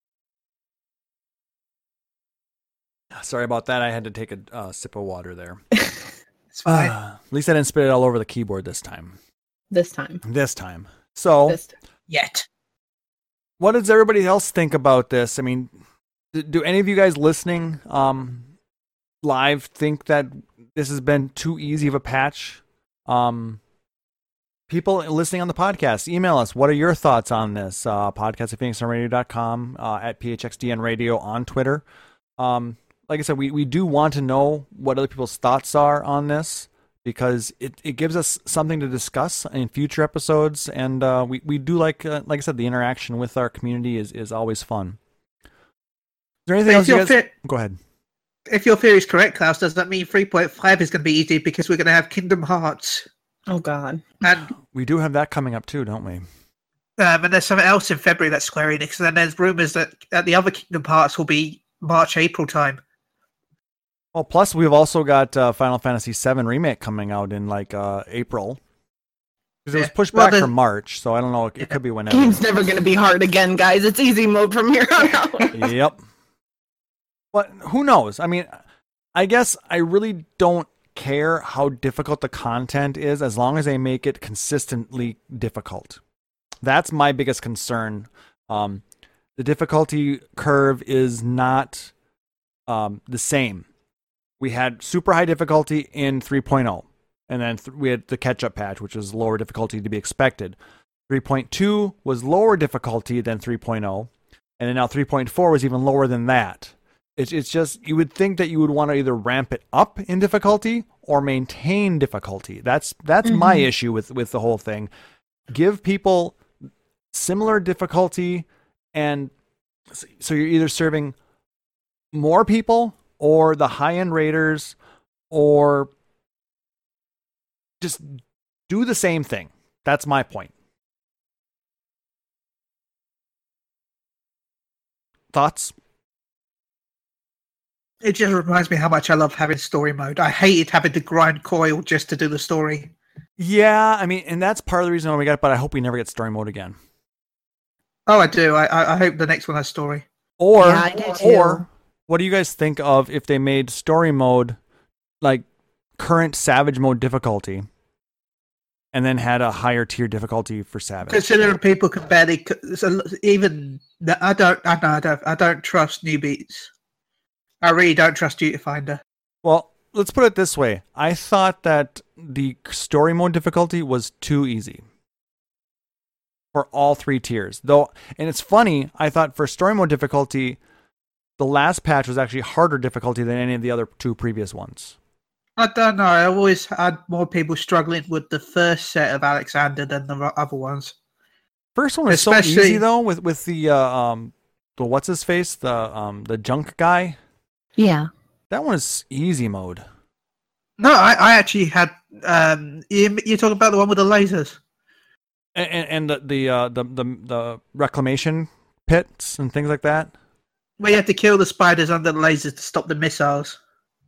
Sorry about that. I had to take a uh, sip of water there. It's fine. Uh, at least I didn't spit it all over the keyboard this time. This time. This time. So, This time. Yet. what does everybody else think about this? I mean, do, do any of you guys listening um, live think that this has been too easy of a patch? Um, people listening on the podcast, email us. What are your thoughts on this? Uh, podcast at phoenix down radio dot com, uh, at P H X D N Radio on Twitter. Um, like I said, we, we do want to know what other people's thoughts are on this because it, it gives us something to discuss in future episodes. And uh, we, we do like, uh, like I said, the interaction with our community is, is always fun. Is there anything If else you your, guys... the- Go ahead. if your theory is correct, Klaus, does that mean three point five is going to be easy because we're going to have Kingdom Hearts? Oh God. And, We do have that coming up too, don't we? um, and there's something else in February that's Square Enix. And then there's rumors that, that the other Kingdom Hearts will be March, April time. Well, plus we've also got uh, Final Fantasy seven Remake coming out in like uh, April. Because it was Yeah. pushed Well, back the- from March, so I don't know. It, it could be whenever. Game's never gonna be hard again, guys. It's easy mode from here on out. Yep. But who knows? I mean, I guess I really don't care how difficult the content is as long as they make it consistently difficult. That's my biggest concern. Um, the difficulty curve is not um, the same. We had super high difficulty in three point oh, and then th- we had the catch-up patch, which was lower difficulty to be expected. three point two was lower difficulty than three point oh, and then now three point four was even lower than that. It's it's just, you would think that you would want to either ramp it up in difficulty or maintain difficulty. That's that's Mhm. my issue with, with the whole thing. Give people similar difficulty, and so you're either serving more people or the high-end raiders, or just do the same thing. That's my point. Thoughts? It just reminds me how much I love having story mode. I hated having to grind coil just to do the story. Yeah, I mean, and that's part of the reason why we got it, but I hope we never get story mode again. Oh, I do. I I I hope the next one has story. Or, Yeah, I do too. or what do you guys think of if they made story mode like current Savage mode difficulty, and then had a higher tier difficulty for Savage? Considering people can barely, c- so even I don't, I know, I don't, I don't trust newbies. I really don't trust Duty Finder. Well, let's put it this way. I thought that the story mode difficulty was too easy for all three tiers. Though, and it's funny, I thought for story mode difficulty, the last patch was actually harder difficulty than any of the other two previous ones. I don't know. I always had more people struggling with the first set of Alexander than the other ones. First one was so Especially- easy though, with with the uh, um the what's his face, the um the junk guy. Yeah. That one is easy mode. No, I, I actually had. Um, you, you're talking about the one with the lasers. And, and, and the the, uh, the the the reclamation pits and things like that. Where you have to kill the spiders under the lasers to stop the missiles.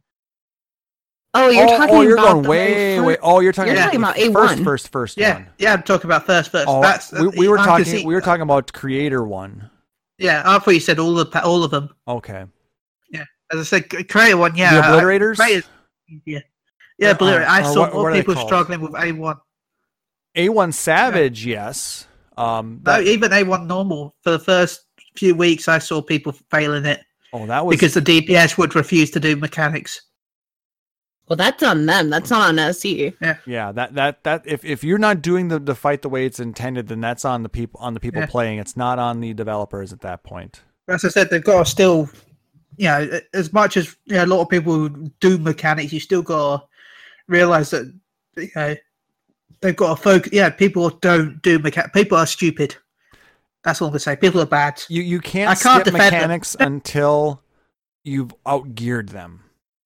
Oh, you're oh, talking oh, you're about going the way, fir- way. Oh, you're talking, You're talking about the A first, one. first, first Yeah, one. yeah. I'm talking about first, first. Oh, That's we, we were I can talking. see- We were talking about creator one. Yeah, I thought you said all of all of them. Okay. As I said, c- creator one. Yeah, The obliterators? Creator, yeah, yeah. Or- Obliterate. I or saw what- what more are they people called? struggling with A one. A one Savage, yes. Um. No, That, even A one normal. For the first few weeks, I saw people failing it oh, that was because the D P S would refuse to do mechanics. Well, that's on them. That's not on S E. yeah. That that that if, if you're not doing the, the fight the way it's intended, then that's on the people on the people Yeah. playing. It's not on the developers at that point. As I said, they've got to still, you know, as much as you know, a lot of people who do mechanics, you still got to realize that you know they've got to focus. Yeah, people don't do mechanics. People are stupid. That's all I'm gonna say. People are bad. You you can't, I can't skip defend them. mechanics until you've outgeared them.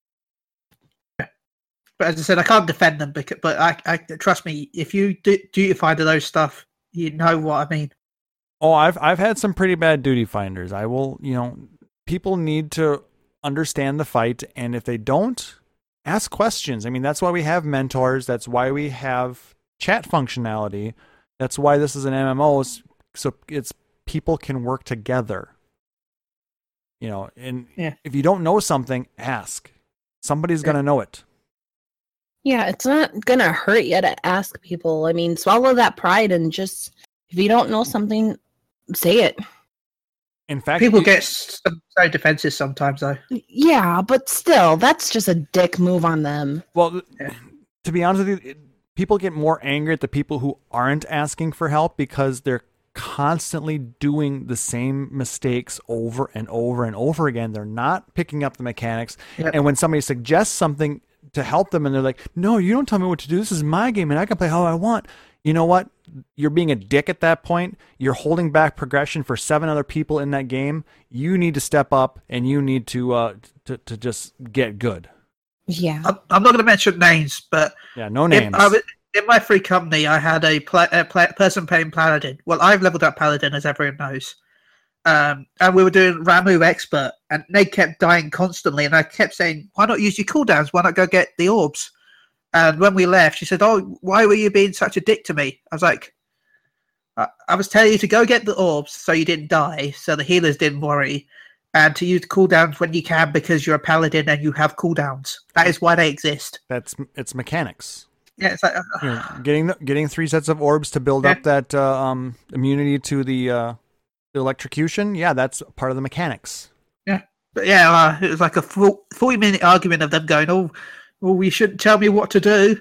But as I said, I can't defend them. Because, but I, I trust me. If you do duty finder those stuff, you know what I mean. Oh, I've I've had some pretty bad duty finders. I will, you know, people need to understand the fight, and if they don't, ask questions. I mean, that's why we have mentors. That's why we have chat functionality. That's why this is an M M O, so it's people can work together. You know, and Yeah. if you don't know something, ask. Somebody's gonna know it. Yeah, it's not gonna hurt you to ask people. I mean, swallow that pride and just if you don't know something, say it. In fact, People you- get s- so defensive sometimes, though. Yeah, but still, that's just a dick move on them. Well, Yeah. to be honest with you, it, people get more angry at the people who aren't asking for help because they're constantly doing the same mistakes over and over and over again. They're not picking up the mechanics. Yep. And when somebody suggests something to help them and they're like, no, you don't tell me what to do. This is my game and I can play how I want. You know what? You're being a dick at that point. You're holding back progression for seven other people in that game. You need to step up and you need to uh, to, to just get good. Yeah. I'm, I'm not going to mention names, but Yeah, no in, names. I was- in my free company, I had a, pla- a pla- person playing Paladin. Well, I've leveled up Paladin, as everyone knows. Um, and we were doing Ramu Expert, and they kept dying constantly. And I kept saying, why not use your cooldowns? Why not go get the orbs? And when we left, she said, oh, why were you being such a dick to me? I was like, I, I was telling you to go get the orbs so you didn't die, so the healers didn't worry, and to use cooldowns when you can because you're a Paladin and you have cooldowns. That is why they exist. That's it's mechanics. Yeah, it's like, You know, getting the, getting three sets of orbs to build up that uh, um, immunity to the, uh, the electrocution. Yeah, that's part of the mechanics. But yeah, uh, it was like a full, forty minute argument of them going, oh, well, you shouldn't tell me what to do.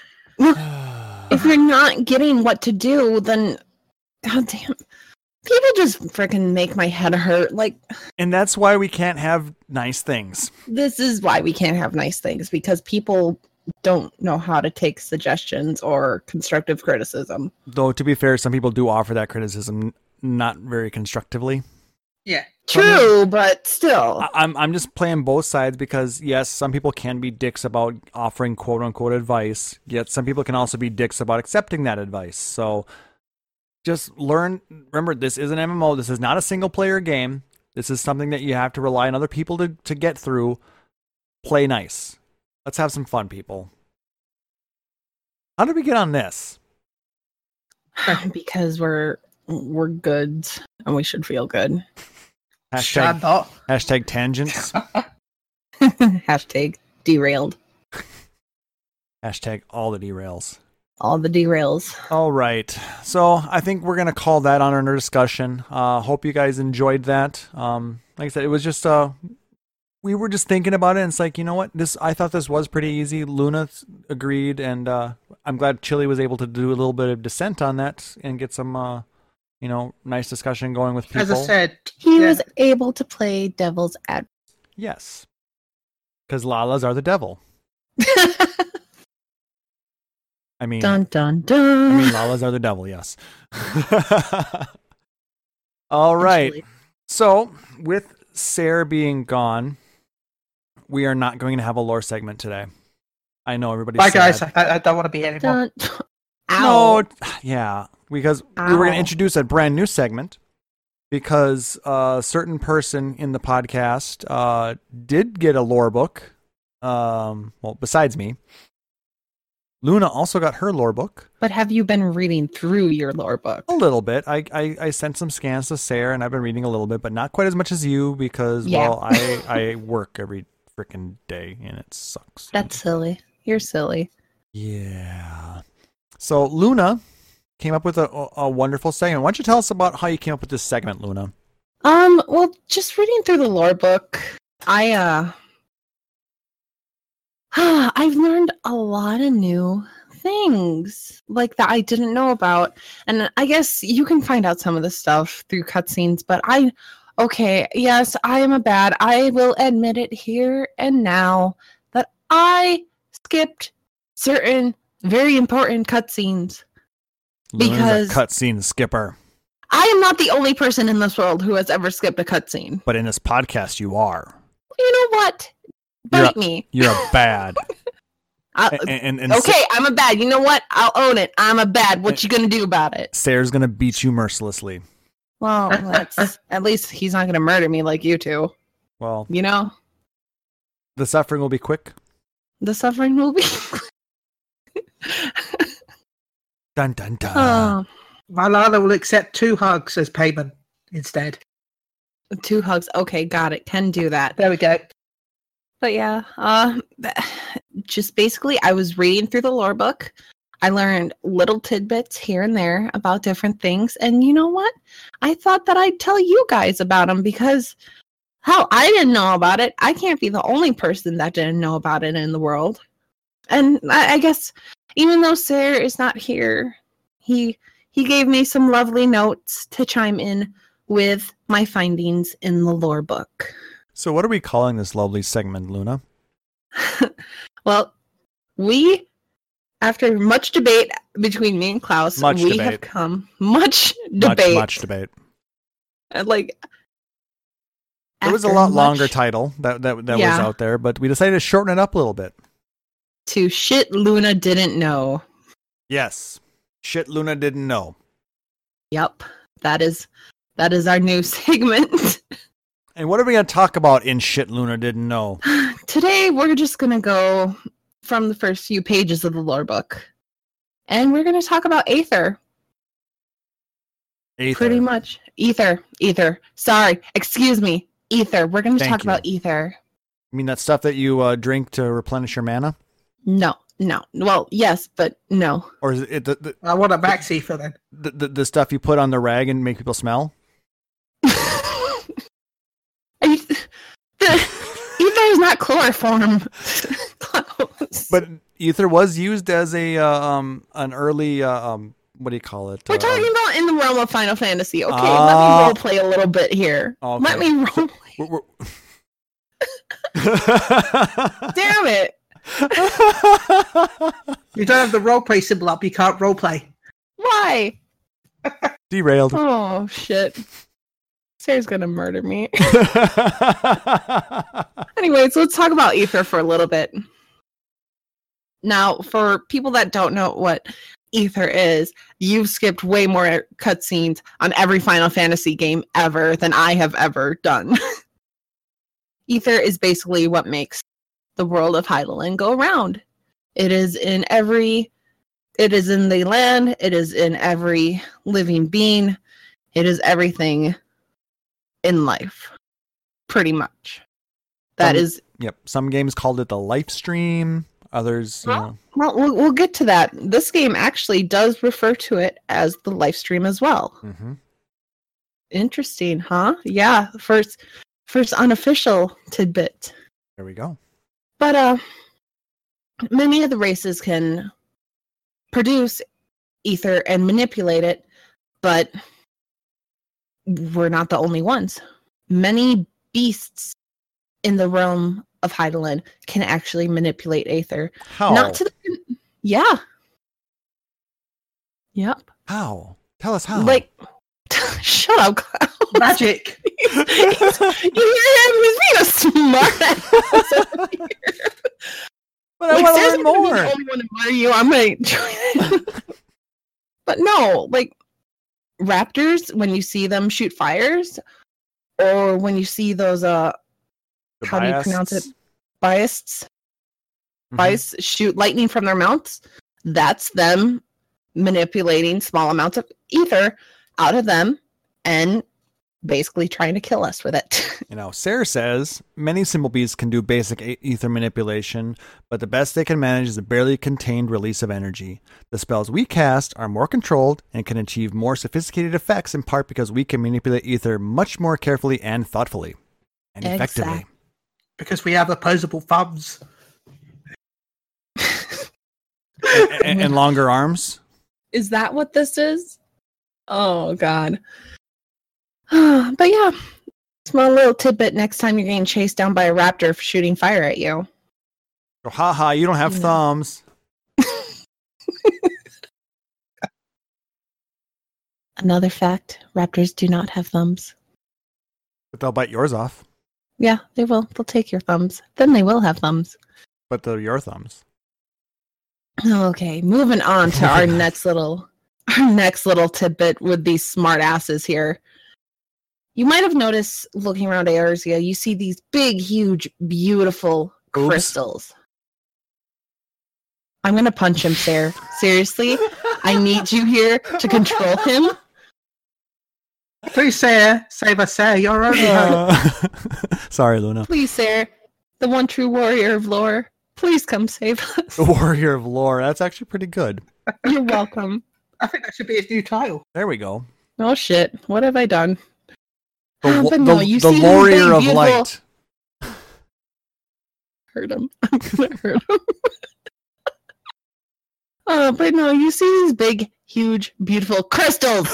If you're not getting what to do, then god damn. People just freaking make my head hurt. Like, And that's why we can't have nice things. this is why we can't have nice things, because people don't know how to take suggestions or constructive criticism. Though, to be fair, some people do offer that criticism not very constructively. Yeah. True, but still. I- I'm I'm just playing both sides because yes, some people can be dicks about offering quote unquote advice, yet some people can also be dicks about accepting that advice. So just learn. Remember, this is an M M O. This is not a single player game. This is something that you have to rely on other people to, to get through. Play nice. Let's have some fun, people. How did we get on this? Because we're we're good and we should feel good. Hashtag, Shut hashtag tangents. Hashtag derailed. Hashtag all the derails. All the derails. All right. So I think we're going to call that on our discussion. Uh, hope you guys enjoyed that. Um, like I said, it was just, uh, we were just thinking about it. And it's like, you know what? This, I thought this was pretty easy. Luna agreed. And uh, I'm glad Chili was able to do a little bit of dissent on that and get some, uh, you know, nice discussion going with people. As I said, He yeah, was able to play devil's advocate. Yes. Because Lalas are the devil. I mean, Dun dun dun. I mean, Lalas are the devil, yes. All right. Actually. So, with Sarah being gone, we are not going to have a lore segment today. I know everybody's bye sad. guys. I, I don't want to be here anymore. Dun, Ow. No, yeah, because we were going Ow. to introduce a brand new segment because a certain person in the podcast uh, did get a lore book. Um, well, besides me. Luna also got her lore book. But have you been reading through your lore book? A little bit. I, I, I sent some scans to Sarah, and I've been reading a little bit, but not quite as much as you because, Yeah. well, I, I work every freaking day, and it sucks. That's silly. You're silly. Yeah. So Luna came up with a, a wonderful segment. Why don't you tell us about how you came up with this segment, Luna? Um, well, just reading through the lore book, I uh I've learned a lot of new things like that I didn't know about. And I guess you can find out some of the stuff through cutscenes, but I okay, yes, I am a bad. I will admit it here and now that I skipped certain very important cutscenes. Luna's Because- a cutscene skipper, I am not the only person in this world who has ever skipped a cutscene. but in this podcast, you are. You know what? You're Bite me. You're a bad. I'll- and, and, and okay, I'm a bad. You know what? I'll own it. I'm a bad. What you gonna do about it? Sarah's gonna beat you mercilessly. Well, that's at least he's not gonna murder me like you two. Well, You know, the suffering will be quick. the suffering will be. Dun dun dun. Oh, Malala will accept two hugs as payment instead. two hugs. Okay, got it. Can do that. There we go. But yeah, uh, just basically, I was reading through the lore book. I learned little tidbits here and there about different things. And you know what? I thought that I'd tell you guys about them because, hell, I didn't know about it. I can't be the only person that didn't know about it in the world. And I, I guess even though Sarah is not here, he he gave me some lovely notes to chime in with my findings in the lore book. So, what are we calling this lovely segment, Luna? Well, we, after much debate between me and Klaus, Much we debate. have come much debate. Much, much debate. uh, Like There was a after lot much longer title that that, that was Yeah. out there, but we decided to shorten it up a little bit. to shit Luna didn't know. Yes. Shit Luna didn't know. Yep, that is that is our new segment. And what are we going to talk about in Shit Luna didn't know? Today we're just gonna go from the first few pages of the lore book, and we're gonna talk about Aether. Aether. Pretty much, Ether, Ether. Sorry, excuse me, Ether. We're gonna Thank talk you. about Ether. You mean that stuff that you uh, drink to replenish your mana? No, no. Well, yes, but no. Or is it the, the, I want a maxi for then. the, the, the stuff you put on the rag and make people smell? Are you, the ether is not chloroform. Klaus. But ether was used as a uh, um an early uh, um what do you call it? We're Uh, talking about in the realm of Final Fantasy. Okay, let Ah. me role play a little bit here. Okay. Let me role. we're- we're- Damn it! You don't have the roleplay symbol up, you can't roleplay. Why? Derailed. Oh shit! Sarah's gonna murder me. Anyways, let's talk about Ether for a little bit. Now, for people that don't know what Ether is, you've skipped way more cutscenes on every Final Fantasy game ever than I have ever done. Ether is basically what makes the world of Hydaelyn go round. It is in every It is in the land. It is in every living being. It is everything in life, pretty much. That Some- is. Yep. Some games called it the life stream. Others, you know. Well, well, we'll get to that. This game actually does refer to it as the live stream as well. hmm Interesting, huh? Yeah, first first unofficial tidbit. There we go. But uh many of the races can produce ether and manipulate it, but we're not the only ones. Many beasts in the realm of Hydaelyn can actually manipulate ether. How? Not to the Yeah. Yep. How? Tell us how. Like shut up, Klaus. Magic. You hear him? He's being a smart ass over here. but I Like, want to Sarah's learn not gonna be more. the only one to murder you. I'm gonna join in. But no, like raptors, when you see them shoot fires, or when you see those uh The how do you pronounce it? biasts. Biasts, Mhm. biasts shoot lightning from their mouths. That's them manipulating small amounts of ether out of them and basically trying to kill us with it. You know, Sarah says many symbol beasts can do basic e- ether manipulation, but the best they can manage is a barely contained release of energy. The spells we cast are more controlled and can achieve more sophisticated effects, in part because we can manipulate ether much more carefully and thoughtfully and effectively. Exact- Because we have opposable thumbs. and, and- and longer arms. Is that what this is? Oh god. But yeah, small little tidbit next time you're getting chased down by a raptor for shooting fire at you. Oh, ha ha, you don't have No. thumbs. Another fact, raptors do not have thumbs. But they'll bite yours off. Yeah, they will. They'll take your thumbs. Then they will have thumbs. But they're your thumbs. Okay, moving on to our next little our next little tidbit with these smart asses here. You might have noticed looking around Eorzea, you see these big, huge, beautiful Oops. crystals. I'm gonna punch him, Sarah. Seriously, I need you here to control him. Please, Sarah, save us, Sarah. You're only home. Uh, Sorry, Luna. Please, Sarah, the one true warrior of lore. Please come save us. The Warrior of Lore. That's actually pretty good. You're welcome. I think that should be his new title. There we go. Oh shit! What have I done? The, wa- But no, the, you the see this Warrior big, of beautiful- Light. Hurt him. I'm gonna hurt him. Uh, but no, you see these big, huge, beautiful crystals.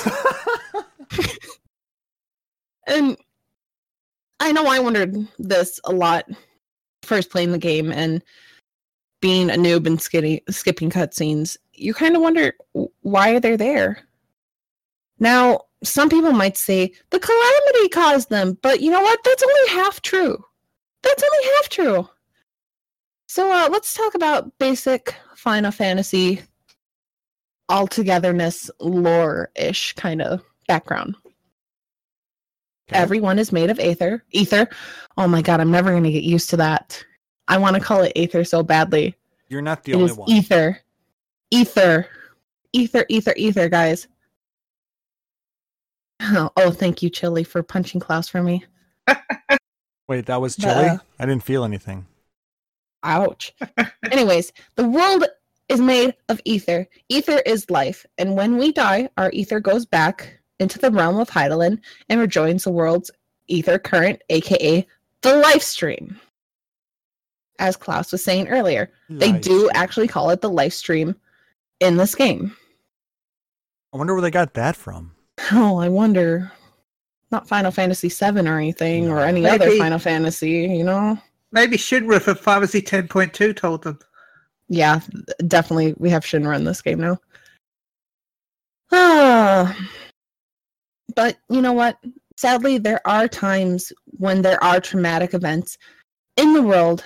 And I know I wondered this a lot first playing the game and being a noob and skitty, skipping cutscenes. You kind of wonder, w- why are they there? Now, some people might say the calamity caused them, but you know what? That's only half true. That's only half true. So uh, let's talk about basic Final Fantasy all-togetherness lore-ish kind of background. Okay. Everyone is made of aether. Ether. Oh my god, I'm never going to get used to that. I want to call it aether so badly. You're not the It only is one. ether. Ether. Ether, ether, ether, guys. Oh, oh, thank you, Chili, for punching Klaus for me. Wait, that was But, chilly? uh, I didn't feel anything. Ouch. Anyways, the world is made of ether. Ether is life, and when we die, our ether goes back into the realm of Hydaelyn and rejoins the world's ether current, aka the life stream. As Klaus was saying earlier, they Life do stream. actually call it the life stream in this game. I wonder where they got that from. Oh, I wonder. Not Final Fantasy seven or anything, or No. any other Maybe- Final Fantasy, you know? Maybe Shinra from Final Fantasy ten point two told them. Yeah, definitely. We have Shinra in this game now. Ah. But you know what? Sadly, there are times when there are traumatic events in the world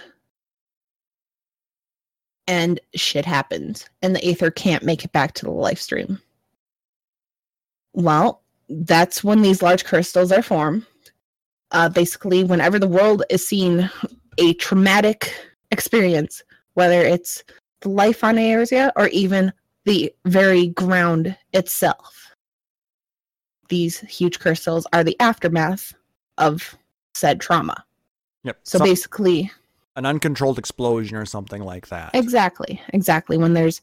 and shit happens and the Aether can't make it back to the life stream. Well, that's when these large crystals are formed. Uh, basically, whenever the world is seeing a traumatic experience, whether it's the life on Eorzea or even the very ground itself. These huge crystals are the aftermath of said trauma. Yep. So Some- basically, an uncontrolled explosion or something like that. exactly, exactly. When there's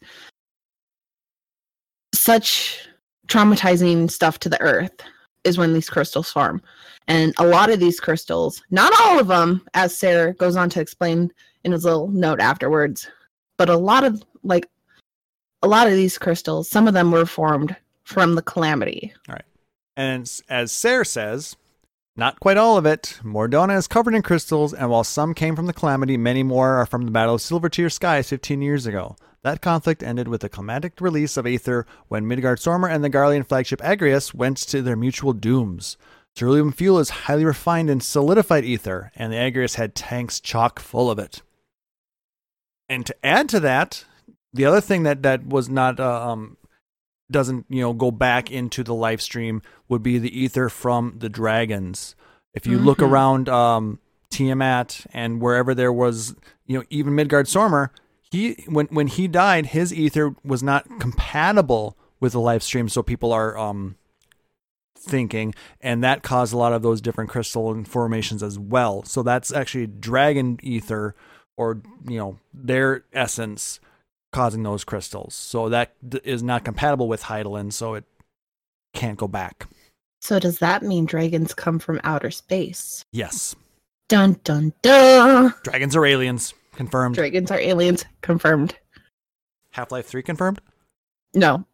such traumatizing stuff to the earth is when these crystals form. And a lot of these crystals, not all of them, as Sarah goes on to explain in his little note afterwards, but a lot of, like, a lot of these crystals, some of them were formed from the calamity. All right. And s- as Sarah says, not quite all of it. Mordona is covered in crystals, and while some came from the calamity, many more are from the Battle of Silvertear Skies fifteen years ago. That conflict ended with the climatic release of Aether when Midgard-Sormr and the Garlean flagship Agrias went to their mutual dooms. Cerulean fuel is highly refined and solidified ether, and the Agrias had tanks chock full of it. And to add to that, the other thing that, that was not uh, um doesn't you know go back into the live stream would be the ether from the dragons. If you mm-hmm. look around um, Tiamat and wherever there was, you know, even Midgard-Sormr, he when when he died, his ether was not compatible with the live stream. So people are um, thinking, and that caused a lot of those different crystal formations as well. So that's actually dragon ether, or you know, their essence causing those crystals. So that d- is not compatible with Hydaelyn, so it can't go back. So does that mean dragons come from outer space? Yes. Dun dun dun. Dragons are aliens. Confirmed. Dragons are aliens. Confirmed. Half-Life three confirmed? No.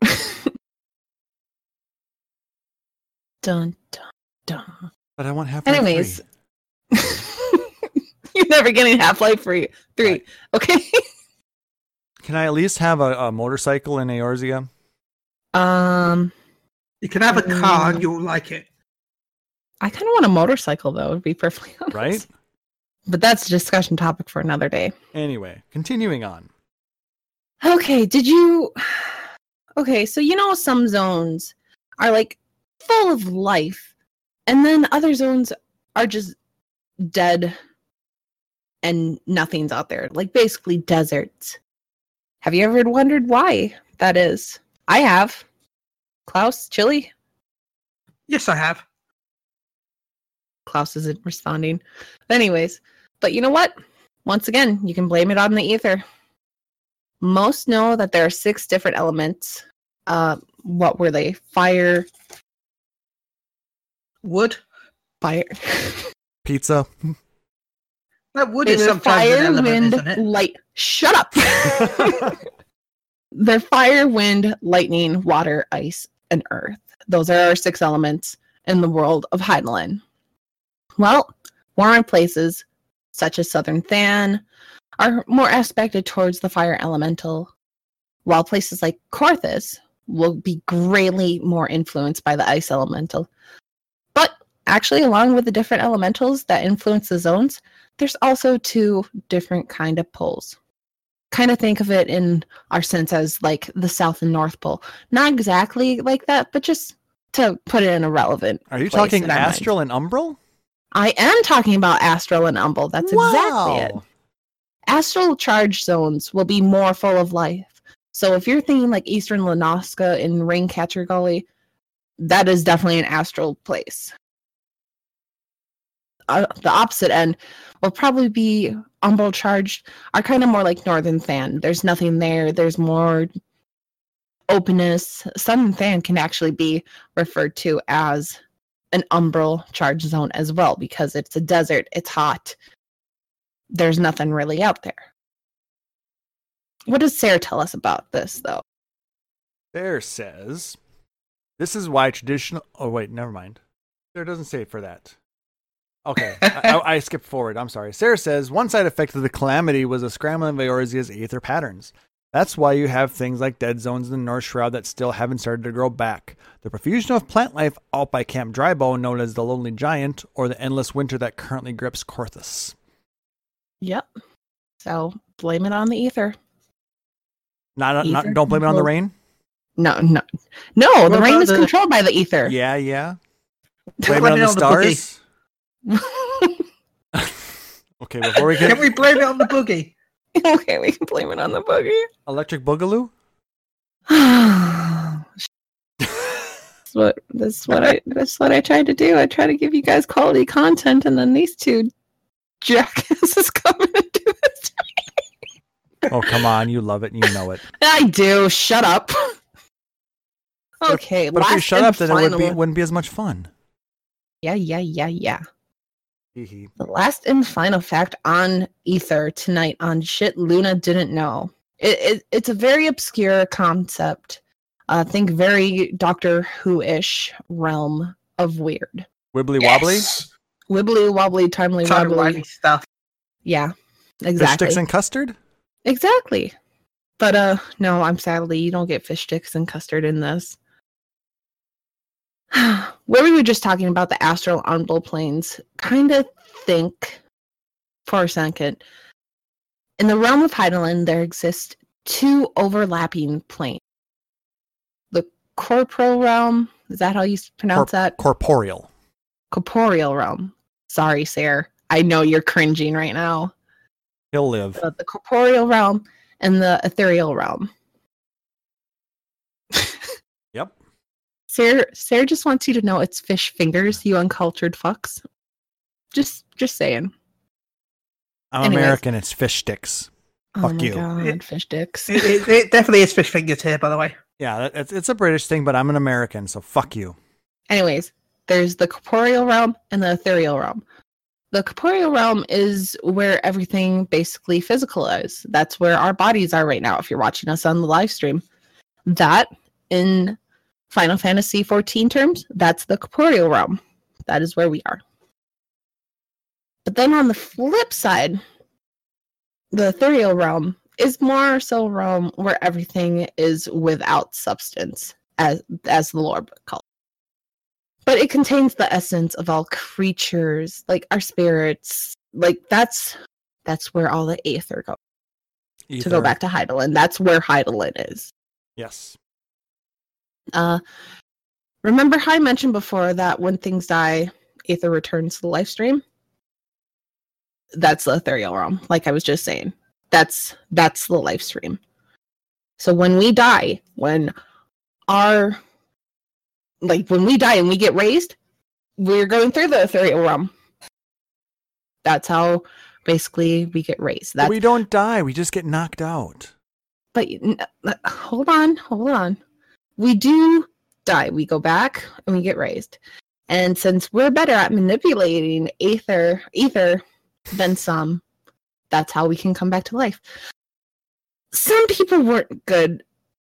Dun dun dun. But I want Half-Life Anyways. three. You're never getting Half-Life three. three. Right. Okay? Can I at least have a, a motorcycle in Eorzea? Um, You can have a car and you'll like it. I kind of want a motorcycle, though, to be perfectly honest. Right? But that's a discussion topic for another day. Anyway, continuing on. Okay, did you... Okay, so you know some zones are, like, full of life, and then other zones are just dead and nothing's out there. Like, basically deserts. Have you ever wondered why that is? I have. Klaus, Chili? Yes, I have. Klaus isn't responding. But anyways, but you know what? Once again, you can blame it on the ether. Most know that there are six different elements. Uh, what were they? Fire. Wood. Fire. Pizza. That wood They is were sometimes fire, an element, wind, isn't it? light. Shut up! They're fire, wind, lightning, water, ice, and earth. Those are our six elements in the world of Hydaelyn. Well, warmer places, such as Southern Than, are more aspected towards the fire elemental, while places like Korthus will be greatly more influenced by the ice elemental. But actually, along with the different elementals that influence the zones, there's also two different kind of poles. Kind of think of it in our sense as like the South and North Pole. Not exactly like that, but just to put it in a relevant Are you place talking in our mind. astral and umbral? I am talking about astral and umbral. That's exactly it. Wow. Astral charge zones will be more full of life. So if you're thinking like Eastern Lenoska in Raincatcher Gully, that is definitely an astral place. Uh, the opposite end will probably be umbral charged, are kind of more like Northern Than. There's nothing there. There's more openness. Southern Than can actually be referred to as an umbral charge zone as well, because it's a desert, it's hot. There's nothing really out there. What does Sarah tell us about this, though? Sarah says, this is why traditional... Oh, wait, never mind. Sarah doesn't say it for that. Okay, I, I, I skipped forward. I'm sorry. Sarah says, one side effect of the calamity was a scrambling of Eorzea's aether patterns. That's why you have things like dead zones in the North Shroud that still haven't started to grow back. The profusion of plant life out by Camp Drybone, known as the Lonely Giant, or the endless winter that currently grips Korthus. Yep. So, blame it on the ether. Not, not Ether don't blame it on the control- rain? No, no. No, the What rain about is the- controlled by the ether. Yeah, yeah. Blame Blame it on it the on the boogie. stars? Okay, before we get... Can we blame it on the boogie? Okay, we can blame it on the boogie. Electric Boogaloo? That's what that's what I that's what I tried to do. I try to give you guys quality content, and then these two jackasses come and do this. Oh, come on. You love it and you know it. I do. Shut up. Okay. But if you last shut and up, then it would be, final- wouldn't be as much fun. Yeah, yeah, yeah, yeah. Hee-hee. The last and final fact on Ether tonight on Shit Luna Didn't Know. It, it it's a very obscure concept. I uh, think very Doctor Who-ish realm of weird. Wibbly wobbly? Yes. Wibbly wobbly, timely Time wobbly. wily stuff. Yeah, Fish exactly. sticks and custard? Exactly. But uh no, I'm sadly you don't get fish sticks and custard in this. Where we were just talking about the astral umbral planes, kind of think for a second. In the realm of Heidelin, there exist two overlapping planes. The corporal realm, is that how you pronounce Cor- that? Corporeal. Corporeal realm. Sorry, Sarah. I know you're cringing right now. He'll live. Uh, the corporeal realm and the ethereal realm. Yep. Sarah, Sarah just wants you to know it's fish fingers, you uncultured fucks. Just, just saying. I'm Anyways. American. It's fish sticks. Oh Fuck my you. god, It- fish dicks. It, it, it definitely is fish fingers here, by the way. Yeah, that- it's, it's a British thing, but I'm an American, so fuck you. Anyways, there's the corporeal realm and the ethereal realm. The corporeal realm is where everything basically physical is. That's where our bodies are right now, if you're watching us on the live stream. That, in Final Fantasy fourteen terms, that's the corporeal realm. That is where we are. But then on the flip side, the ethereal realm is more so a realm where everything is without substance, as as the lore book calls it. But it contains the essence of all creatures, like our spirits. Like that's that's where all the aether goes. Ether. To go back to Heidelin, that's where Heidelin is. Yes. Uh, remember how I mentioned before that when things die, aether returns to the life stream? That's the ethereal realm, like I was just saying. That's that's the life stream. So when we die, when our like when we die and we get raised, we're going through the ethereal realm. That's how basically we get raised. But That's we don't die. We just get knocked out. but n- n- hold on, hold on. We do die. We go back and we get raised. And since we're better at manipulating ether, ether than some, that's how we can come back to life. Some people weren't good,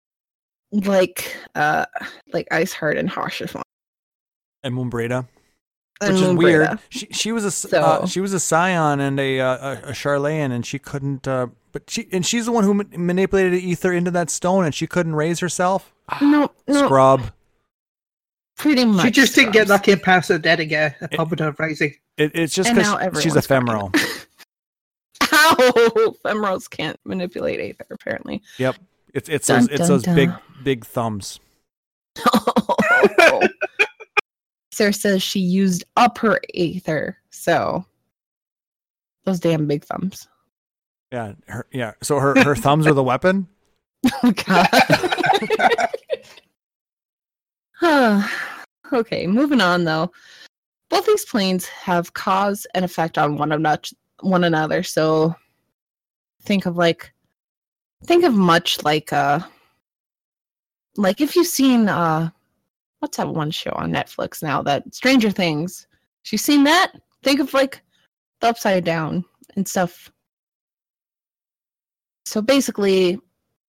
like uh, like Iceheart and Harshifon. And Moonbreda. And Which is Moonbreda. weird. She she was a s- uh, So- she was a Scion and a uh, a, a Charlayan, and she couldn't. Uh, but she and she's the one who ma- manipulated ether into that stone, and she couldn't raise herself. No, no, Scrub. pretty much. She just didn't get scrubs. lucky and pass her dead again. A problem of raising. It, it's just And now because she's everyone's ephemeral. Ow! Ephemerals can't manipulate ether, apparently. Yep. It's it's Dun, those it's dun, those big dun. big thumbs. Sarah says she used up her ether, so those damn big thumbs. Yeah. Her, yeah. So her her thumbs are the weapon. Oh God. Huh. Okay, moving on though. Both these planes have cause and effect on one another. One another. So think of like, think of much like uh, like if you've seen uh, what's that one show on Netflix now that Stranger Things? If you've seen that, think of like the Upside Down and stuff. So basically,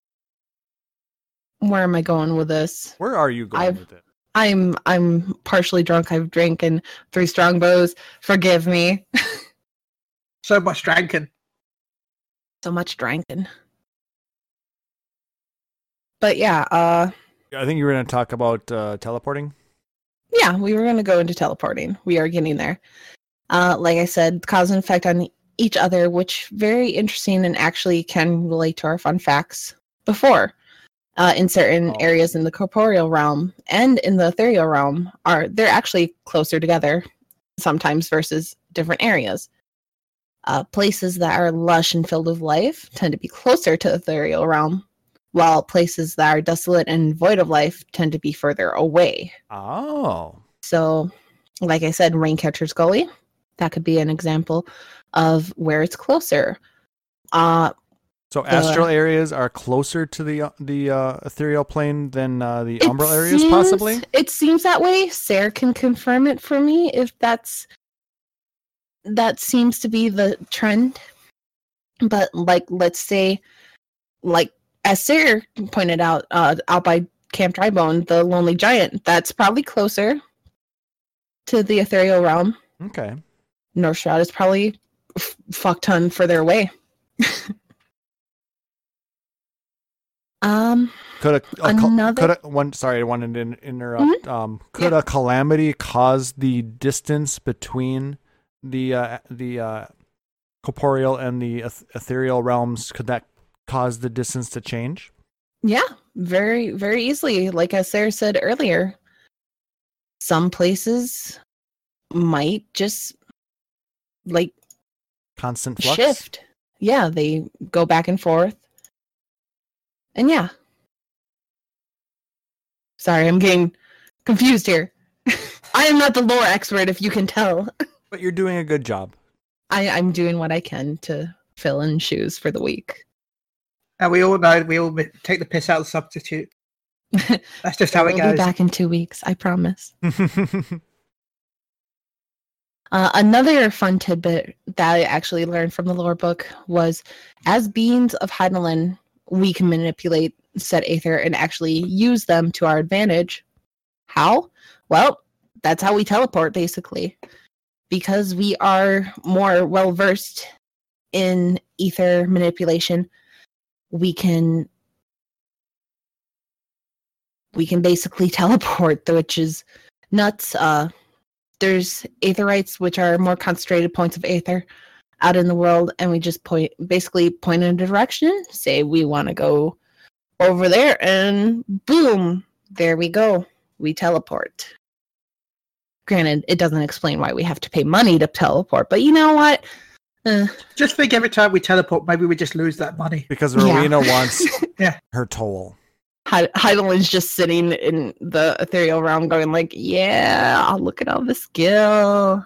where am I going with this? Where are you going I've- with it? I'm I'm partially drunk. I've drinking three strongbows. Forgive me. So much drinking. So much drinking. But yeah, uh I think you were going to talk about uh, teleporting. yeah, we were gonna go into teleporting. We are getting there. Uh like I said, cause and effect on each other, which very interesting and actually can relate to our fun facts before. Uh, in certain Oh. areas in the corporeal realm and in the ethereal realm are they're actually closer together sometimes versus different areas. Uh, places that are lush and filled with life tend to be closer to the ethereal realm, while places that are desolate and void of life tend to be further away. Oh. So, like I said, Raincatcher's Gully, that could be an example of where it's closer. Uh, So astral areas are closer to the uh, the uh, ethereal plane than uh, the it umbral areas, seems- possibly? It seems that way. Sarah can confirm it for me if that's that seems to be the trend. But like, let's say, like as Sarah pointed out, uh, out by Camp Drybone, the Lonely Giant, that's probably closer to the ethereal realm. Okay. North Shroud is probably f- fuck ton further away. um, Could a, a cal- Another- could a, one sorry I wanted to in- interrupt. Um, could Yeah. a calamity cause the distance between the uh, the uh, corporeal and the eth- ethereal realms? Could that cause the distance to change? yeah, very, very easily. Like as Sarah said earlier, some places might just like Constant flux. shift. Yeah, they go back and forth. And yeah. Sorry, I'm getting confused here. I am not the lore expert, if you can tell. But you're doing a good job. I, I'm doing what I can to fill in shoes for the week. And we all know we all mi- take the piss out of the substitute. That's just how we'll it goes. be back in two weeks, I promise. Uh, another fun tidbit that I actually learned from the lore book was, as beings of Hydaelyn, we can manipulate said aether and actually use them to our advantage. How? Well, that's how we teleport, basically. Because we are more well versed in ether manipulation, we can we can basically teleport, which is nuts. Uh, there's aetherites, which are more concentrated points of aether out in the world, and we just point basically point in a direction, say we want to go over there, and boom, there we go. We teleport. Granted, it doesn't explain why we have to pay money to teleport, but you know what? Uh, Just think every time we teleport, maybe we just lose that money. Because Yeah. Rowena wants Yeah. her toll. Hy- Hydaelyn's just sitting in the ethereal realm going like, yeah, look at all the skill.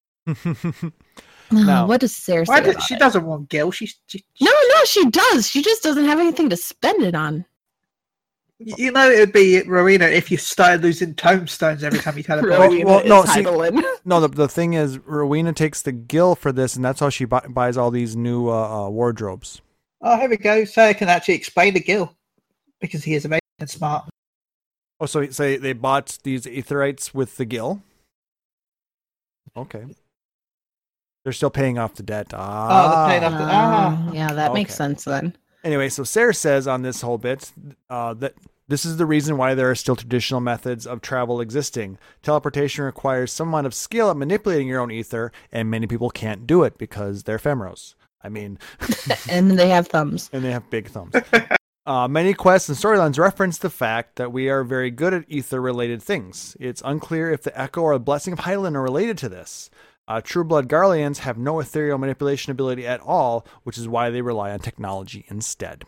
Now- Uh, what does Sarah say Why does, about she it? doesn't want Gil. She, she, No, no, she does. She just doesn't have anything to spend it on. You know, it would be Rowena if you started losing tomestones every time you teleport. Rowena well, no, is see- Hydaelyn. No, the the thing is, Rowena takes the gill for this, and that's how she bu- buys all these new uh, uh, wardrobes. Oh, here we go. Sarah can actually explain to Gil because he is amazing and smart. Oh, so so they bought these aetherites with the gill. Okay, they're still paying off the debt. Ah, Oh, they're paying off the- ah. Uh, yeah, that makes Okay. sense then. Anyway, so Sarah says on this whole bit uh, that this is the reason why there are still traditional methods of travel existing. Teleportation requires some amount of skill at manipulating your own ether, and many people can't do it because they're ephemeros. I mean, And they have thumbs. and they have big thumbs. Uh, many quests and storylines reference the fact that we are very good at ether-related things. It's unclear if the Echo or the Blessing of Hydaelyn are related to this. Uh, True Blood Garleans have no ethereal manipulation ability at all, which is why they rely on technology instead.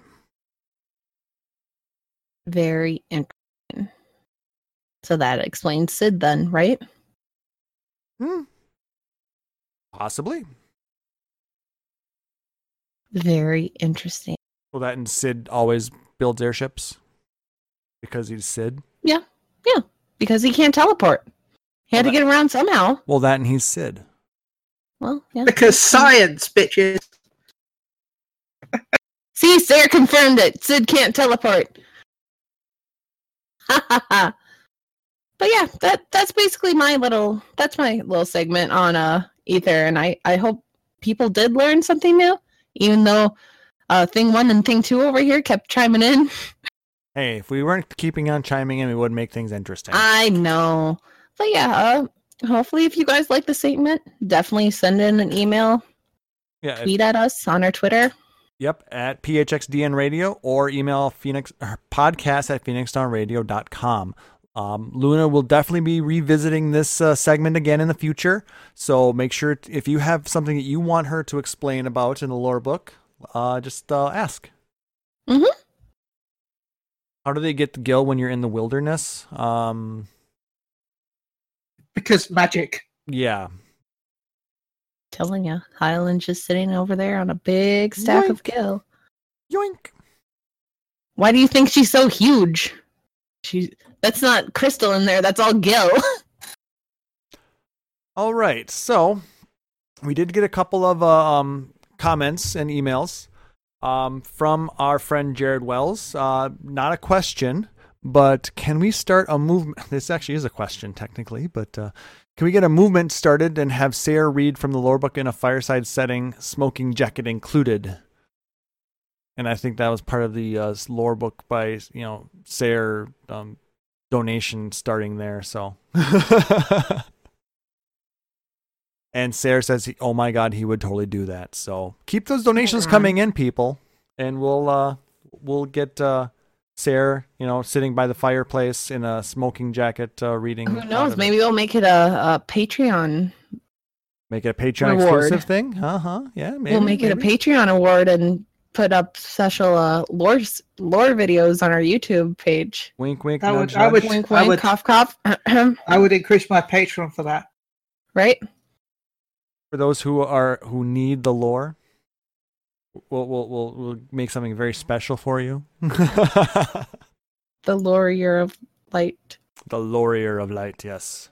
Very interesting. So that explains Sid then, right? Hmm. Possibly. Very interesting. Well, that and Sid always builds airships because he's Sid. Because he can't teleport. He had Well, to get around somehow. Well, that and he's Sid. Well, yeah. Because science, bitches. See, Sarah confirmed it. Sid can't teleport. Ha ha ha. But yeah, that that's basically my little that's my little segment on uh Ether, and I I hope people did learn something new, even though uh thing one and thing two over here kept chiming in. Hey, if we weren't keeping on chiming in, we would make things interesting. I know. But yeah, uh hopefully if you guys like the segment, definitely send in an email, yeah, tweet at us on our Twitter. Yep, at P H X D N Radio or email Phoenix or podcast at phoenix down radio dot com. Um, Luna will definitely be revisiting this uh, segment again in the future. So make sure t- if you have something that you want her to explain about in the lore book, uh, just uh, ask. Mhm. How do they get the Gil when you're in the wilderness? Um, Because magic. yeah. Telling you, Highland's just sitting over there on a big stack of Gil. Yoink. Why do you think she's so huge? She that's not crystal in there. That's all Gil. All right. So we did get a couple of uh, um, comments and emails um, from our friend Jared Wells. Uh, not a question, but can we start a movement? This actually is a question technically, but uh, can we get a movement started and have Sarah read from the lore book in a fireside setting, smoking jacket included? And I think that was part of the uh, lore book by, you know, Sarah um, donation starting there. So, and Sarah says, he, "Oh my God, he would totally do that." So keep those donations coming in, people, and we'll uh, we'll get uh, Sarah, you know, sitting by the fireplace in a smoking jacket, uh, reading. Who out knows? of Maybe it. we'll make it a, a Patreon. Make it a Patreon Reward. exclusive thing. Uh huh. Yeah, maybe, we'll make it a maybe. Patreon award and put up special uh, lore lore videos on our YouTube page. Wink, wink. I would- nudge, I would- nudge. Wink, I wink, would- cough, cough. I would increase my Patreon for that. Right? For those who are who need the lore, we'll we'll we'll, we'll make something very special for you. The Laurier of Light. The Laurier of Light, yes.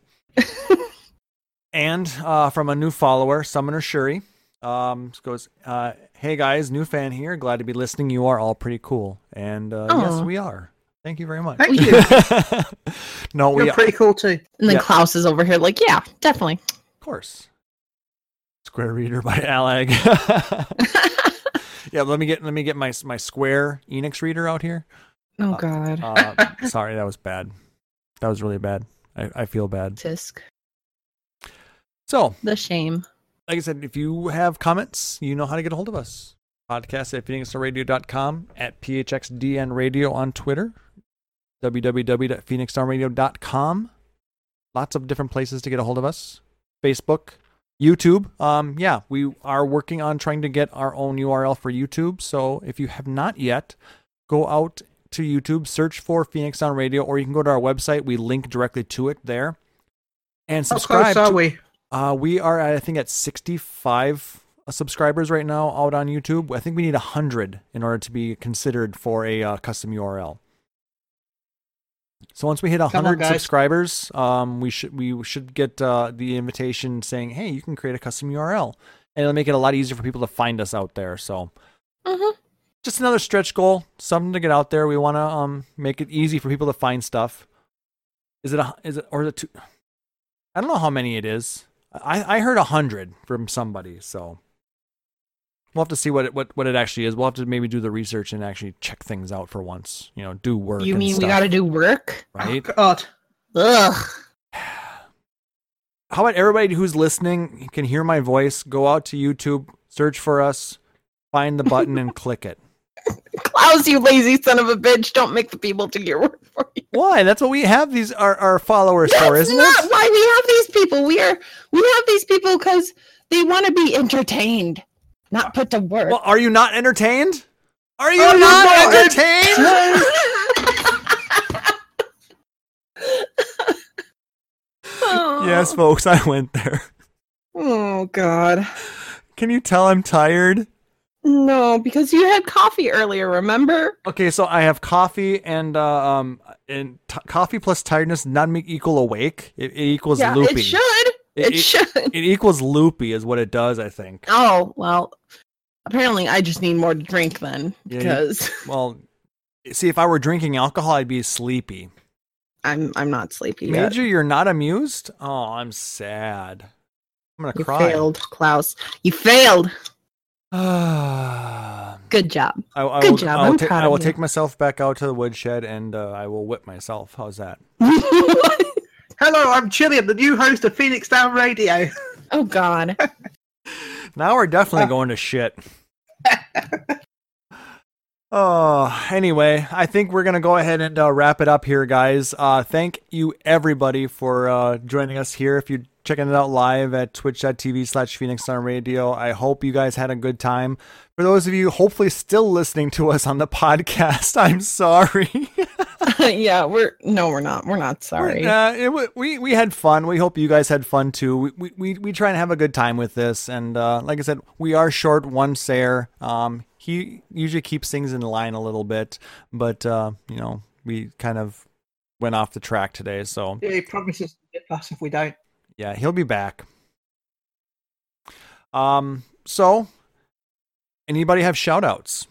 And uh, from a new follower, Summoner Shuri, um, goes, uh, "Hey guys, new fan here. Glad to be listening. You are all pretty cool." And uh, yes, Aw. we are. Thank you very much. Thank you. No, You're we pretty cool too. And then Yeah. Klaus is over here like, yeah, definitely. of course. Square Reader by Alag. Yeah, let me get let me get my my Square Enix reader out here. Oh, Uh, God. Uh, sorry, that was bad. That was really bad. I, I feel bad. Tisk. So, The shame. like I said, if you have comments, you know how to get a hold of us. Podcast at phoenix down radio dot com, at P H X D N Radio on Twitter, w w w dot phoenix down radio dot com. Lots of different places to get a hold of us. Facebook, YouTube. Um, yeah, we are working on trying to get our own U R L for YouTube. So if you have not yet, go out to YouTube, search for Phoenix Down Radio, or you can go to our website. We link directly to it there. And How subscribe. close are to- we? Uh, we are, I think, at sixty-five subscribers right now out on YouTube. I think we need one hundred in order to be considered for a uh, custom U R L. So once we hit Come on, one hundred guys. subscribers, um, we should we should get uh, the invitation saying, "Hey, you can create a custom U R L," and it'll make it a lot easier for people to find us out there. So Mm-hmm. just another stretch goal, something to get out there. We want to um make it easy for people to find stuff. Is it a is it or is it two? I don't know how many it is. I I heard a hundred from somebody, so we'll have to see what it what what it actually is. We'll have to maybe do the research and actually check things out for once. You know, do work. You and mean we stuff, got to do work? right? Oh, God. Ugh. How about everybody who's listening? You can hear my voice. Go out to YouTube, search for us, find the button, and click it. Klaus, you lazy son of a bitch. Don't make the people do your work for you. Why? That's what we have these our, our followers for, That's isn't not it? why we have these people. We are we have these people because they want to be entertained, not put to work. Well, are you not entertained? Are you Are you not not entertained? Oh. Yes, folks, I went there. Oh God. Can you tell I'm tired? No, because you had coffee earlier. Remember? Okay, so I have coffee and uh, um and t- coffee plus tiredness not make equal awake. It, it equals yeah, loopy. it should. It, it- should. It equals loopy is what it does, I think. Oh well. Apparently, I just need more to drink then Yeah, you- because Well, see, if I were drinking alcohol, I'd be sleepy. I'm I'm not sleepy yet. Major, you're not amused? Oh, I'm sad. I'm gonna You cry. failed, Klaus. You failed. I, Good job. I Good will, job. I will, I'm ta- proud I of will you. take myself back out to the woodshed and uh, I will whip myself. How's that? Hello, I'm Chillian, the new host of Phoenix Down Radio. Oh God. Now we're definitely going to shit. Oh, anyway, I think we're going to go ahead and uh, wrap it up here, guys. Uh, thank you, everybody, for uh, joining us here. If you checking it out live at twitch.tv slash Phoenix Down Radio. I hope you guys had a good time. For those of you hopefully still listening to us on the podcast, I'm sorry. Yeah, we're no, we're not. We're not sorry. Uh, it, wa- we we had fun. We hope you guys had fun too. We we we, we try and have a good time with this. And uh, like I said, we are short one Sayer. Um, he usually keeps things in line a little bit, but uh, you know, we kind of went off the track today. So Yeah, he promises to get us if we don't. yeah, he'll be back. Um, so anybody have shout outs?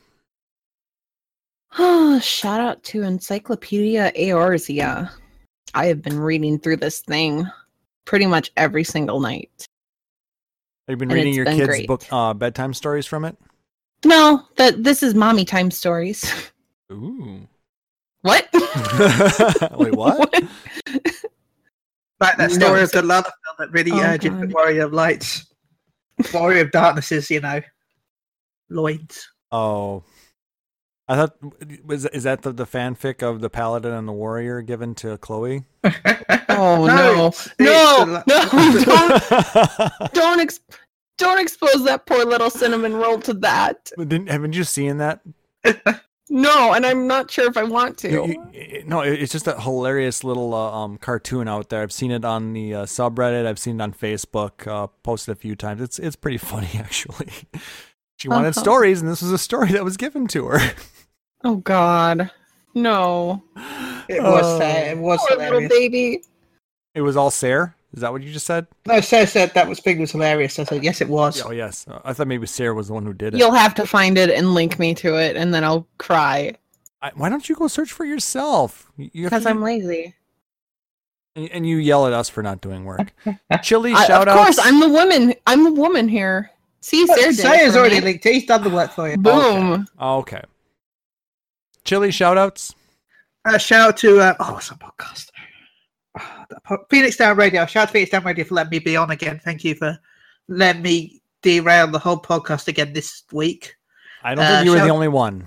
Shout out to Encyclopedia Eorzea. I have been reading through this thing pretty much every single night. Have you been And reading it's your been kids' great. book uh, bedtime stories from it? No, that this is mommy time stories. Ooh. What? Wait, what? Like that No, story of so- the Lalavel that really Oh, urgent the God. Warrior of Lights. Warrior of Darknesses, you know. Loins. Oh, I thought was is that the, the fanfic of the Paladin and the Warrior given to Chloe? Oh no! it's- it's No! the- No! Don't don't ex- don't expose that poor little cinnamon roll to that. Didn't haven't you seen that? No, and I'm not sure if I want to. You- you- it- no, it- it's just a hilarious little uh, um cartoon out there. I've seen it on the uh, subreddit. I've seen it on Facebook. Uh, posted a few times. It's it's pretty funny actually. She wanted Uh-huh. stories, and this was a story that was given to her. Oh God, no! It was Oh. sad. It was Poor little hilarious. baby. It was all Sarah. Is that what you just said? No, Sarah said that was thing was hilarious. I said, yes, it was. Oh yes. Uh, I thought maybe Sarah was the one who did it. You'll have to find it and link me to it, and then I'll cry I, why don't you go search for yourself? You you have because to- I'm lazy. and, and you yell at us for not doing work. Chili I, shout of out. course, I'm the woman. I'm the woman here. See, Sarah did it Sarah's for already me. linked. He's done the work for you. Boom. Oh, okay. Chili shout outs. Uh, shout out to uh, oh, what's that podcast? Oh, that po- Phoenix Down Radio. Shout out to Phoenix Down Radio for letting me be on again. Thank you for letting me derail the whole podcast again this week. I don't Uh, think you were shout- the only one.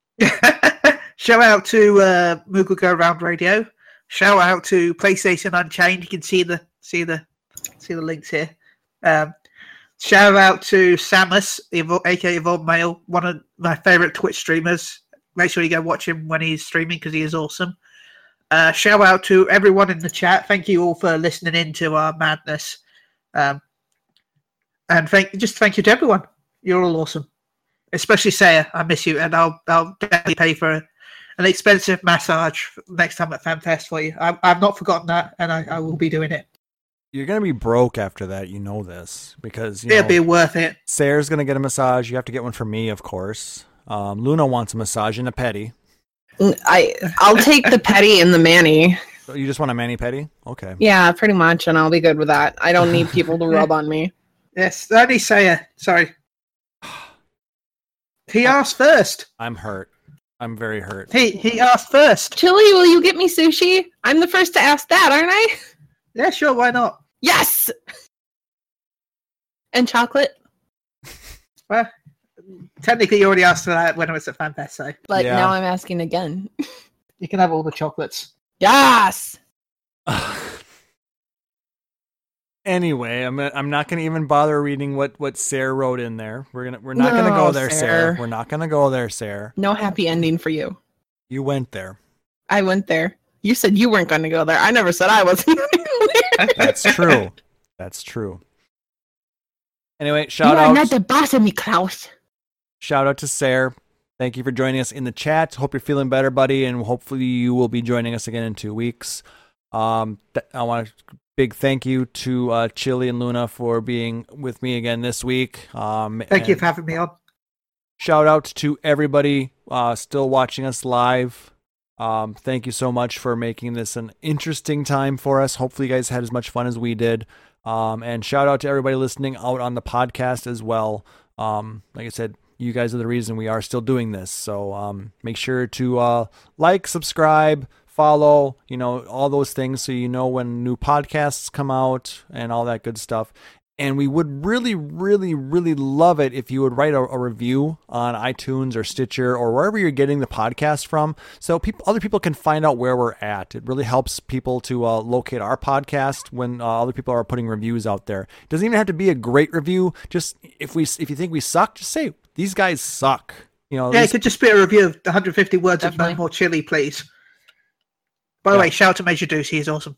Shout out to uh, Moogle Go Round Radio. Shout out to PlayStation Unchained. You can see the see the see the links here. Um, shout out to Samus, Evo- aka Evolved Male, one of my favorite Twitch streamers. Make sure you go watch him when he's streaming because he is awesome. Uh, shout out to everyone in the chat. Thank you all for listening in to our madness. Um, and thank just thank you to everyone. You're all awesome, especially Saya. I miss you, and I'll I'll definitely pay for an expensive massage next time at FanFest for you. I, I've not forgotten that, and I, I will be doing it. You're gonna be broke after that. You know this because you It'll know, be worth it. Sarah's gonna get a massage. You have to get one for me, of course. Um, Luna wants a massage and a petty. I I'll take the petty and the manny. So you just want a mani petty? Okay. Yeah, pretty much, and I'll be good with that. I don't need people to rub on me. Yes, only Saya. Sorry. He asked first. I'm hurt. I'm very hurt. He he asked first. Chili, will you get me sushi? I'm the first to ask that, aren't I? Yeah, sure. Why not? Yes. And chocolate, Well, technically, you already asked for that when I was at FanFest, so but Yeah. now I'm asking again. you can have all the chocolates. Yes. Anyway, I'm I'm not gonna even bother reading what what Sarah wrote in there. We're gonna we're not gonna go No, there, Sarah. Sarah. We're not gonna go there, Sarah. No happy ending for you. You went there. I went there. You said you weren't going to go there. I never said I wasn't going to go there. That's true. That's true. Anyway, You shout are out not the boss of me, Klaus. shout out to Sarah. Thank you for joining us in the chat. Hope you're feeling better, buddy, and hopefully you will be joining us again in two weeks. Um, th- I want to big thank you to uh, Chili and Luna for being with me again this week. Um, Thank you and for having me on. Shout out to everybody uh, still watching us live. Um, thank you so much for making this an interesting time for us. Hopefully, you guys had as much fun as we did. Um, and shout out to everybody listening out on the podcast as well. Um, like I said, you guys are the reason we are still doing this. So um, make sure to uh, like, subscribe, follow, you know, all those things so you know when new podcasts come out and all that good stuff. And we would really, really, really love it if you would write a, a review on iTunes or Stitcher or wherever you're getting the podcast from, so people, other people can find out where we're at. It really helps people to uh, locate our podcast when uh, other people are putting reviews out there. It doesn't even have to be a great review. Just if we if you think we suck, just say these guys suck. You know, yeah, these... it could just be a review of one hundred fifty words Definitely. of No More Chili, please. By the Yeah. way, shout out to Major Deuce. He is awesome.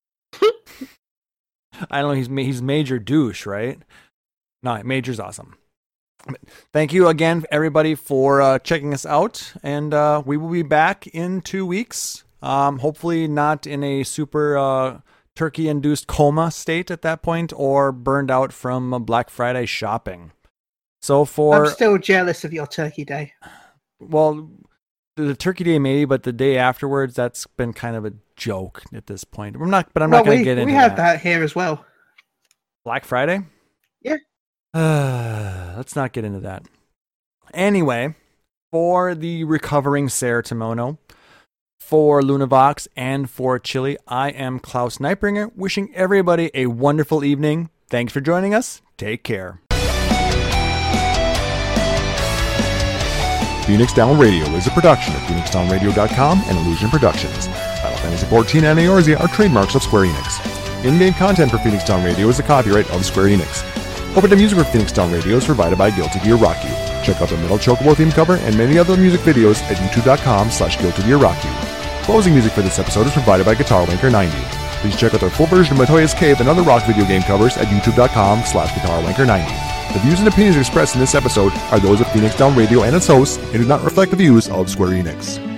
I don't know. He's ma- he's Major Douche, right? No, Major's awesome. Thank you again, everybody, for uh, checking us out, and uh, we will be back in two weeks. Um, hopefully, not in a super uh, turkey-induced coma state at that point, or burned out from uh, Black Friday shopping. So for I'm still jealous of your Turkey Day. well, the Turkey Day maybe, but the day afterwards, that's been kind of a joke at this point. I'm not, but I'm well, not going to we, get into we had that. that here as well. Black Friday? Yeah. Uh, let's not get into that. Anyway, for the recovering Sarah Tomono, for Lunavox, and for Chili, I am Klaus Nightbringer, wishing everybody a wonderful evening. Thanks for joining us. Take care. Phoenix Down Radio is a production of phoenix down radio dot com and Illusion Productions. Final Fantasy fourteen and Eorzea are trademarks of Square Enix. In-game content for Phoenix Down Radio is the copyright of Square Enix. Opening music for Phoenix Down Radio is provided by Guilty Gear Rock You. Check out the Metal Chocobo theme cover and many other music videos at youtube dot com slash Guilty Gear Rock You. Closing music for this episode is provided by Guitar Wanker ninety. Please check out their full version of Matoya's Cave and other rock video game covers at youtube dot com slash Guitar Wanker ninety. The views and opinions expressed in this episode are those of Phoenix Down Radio and its hosts and do not reflect the views of Square Enix.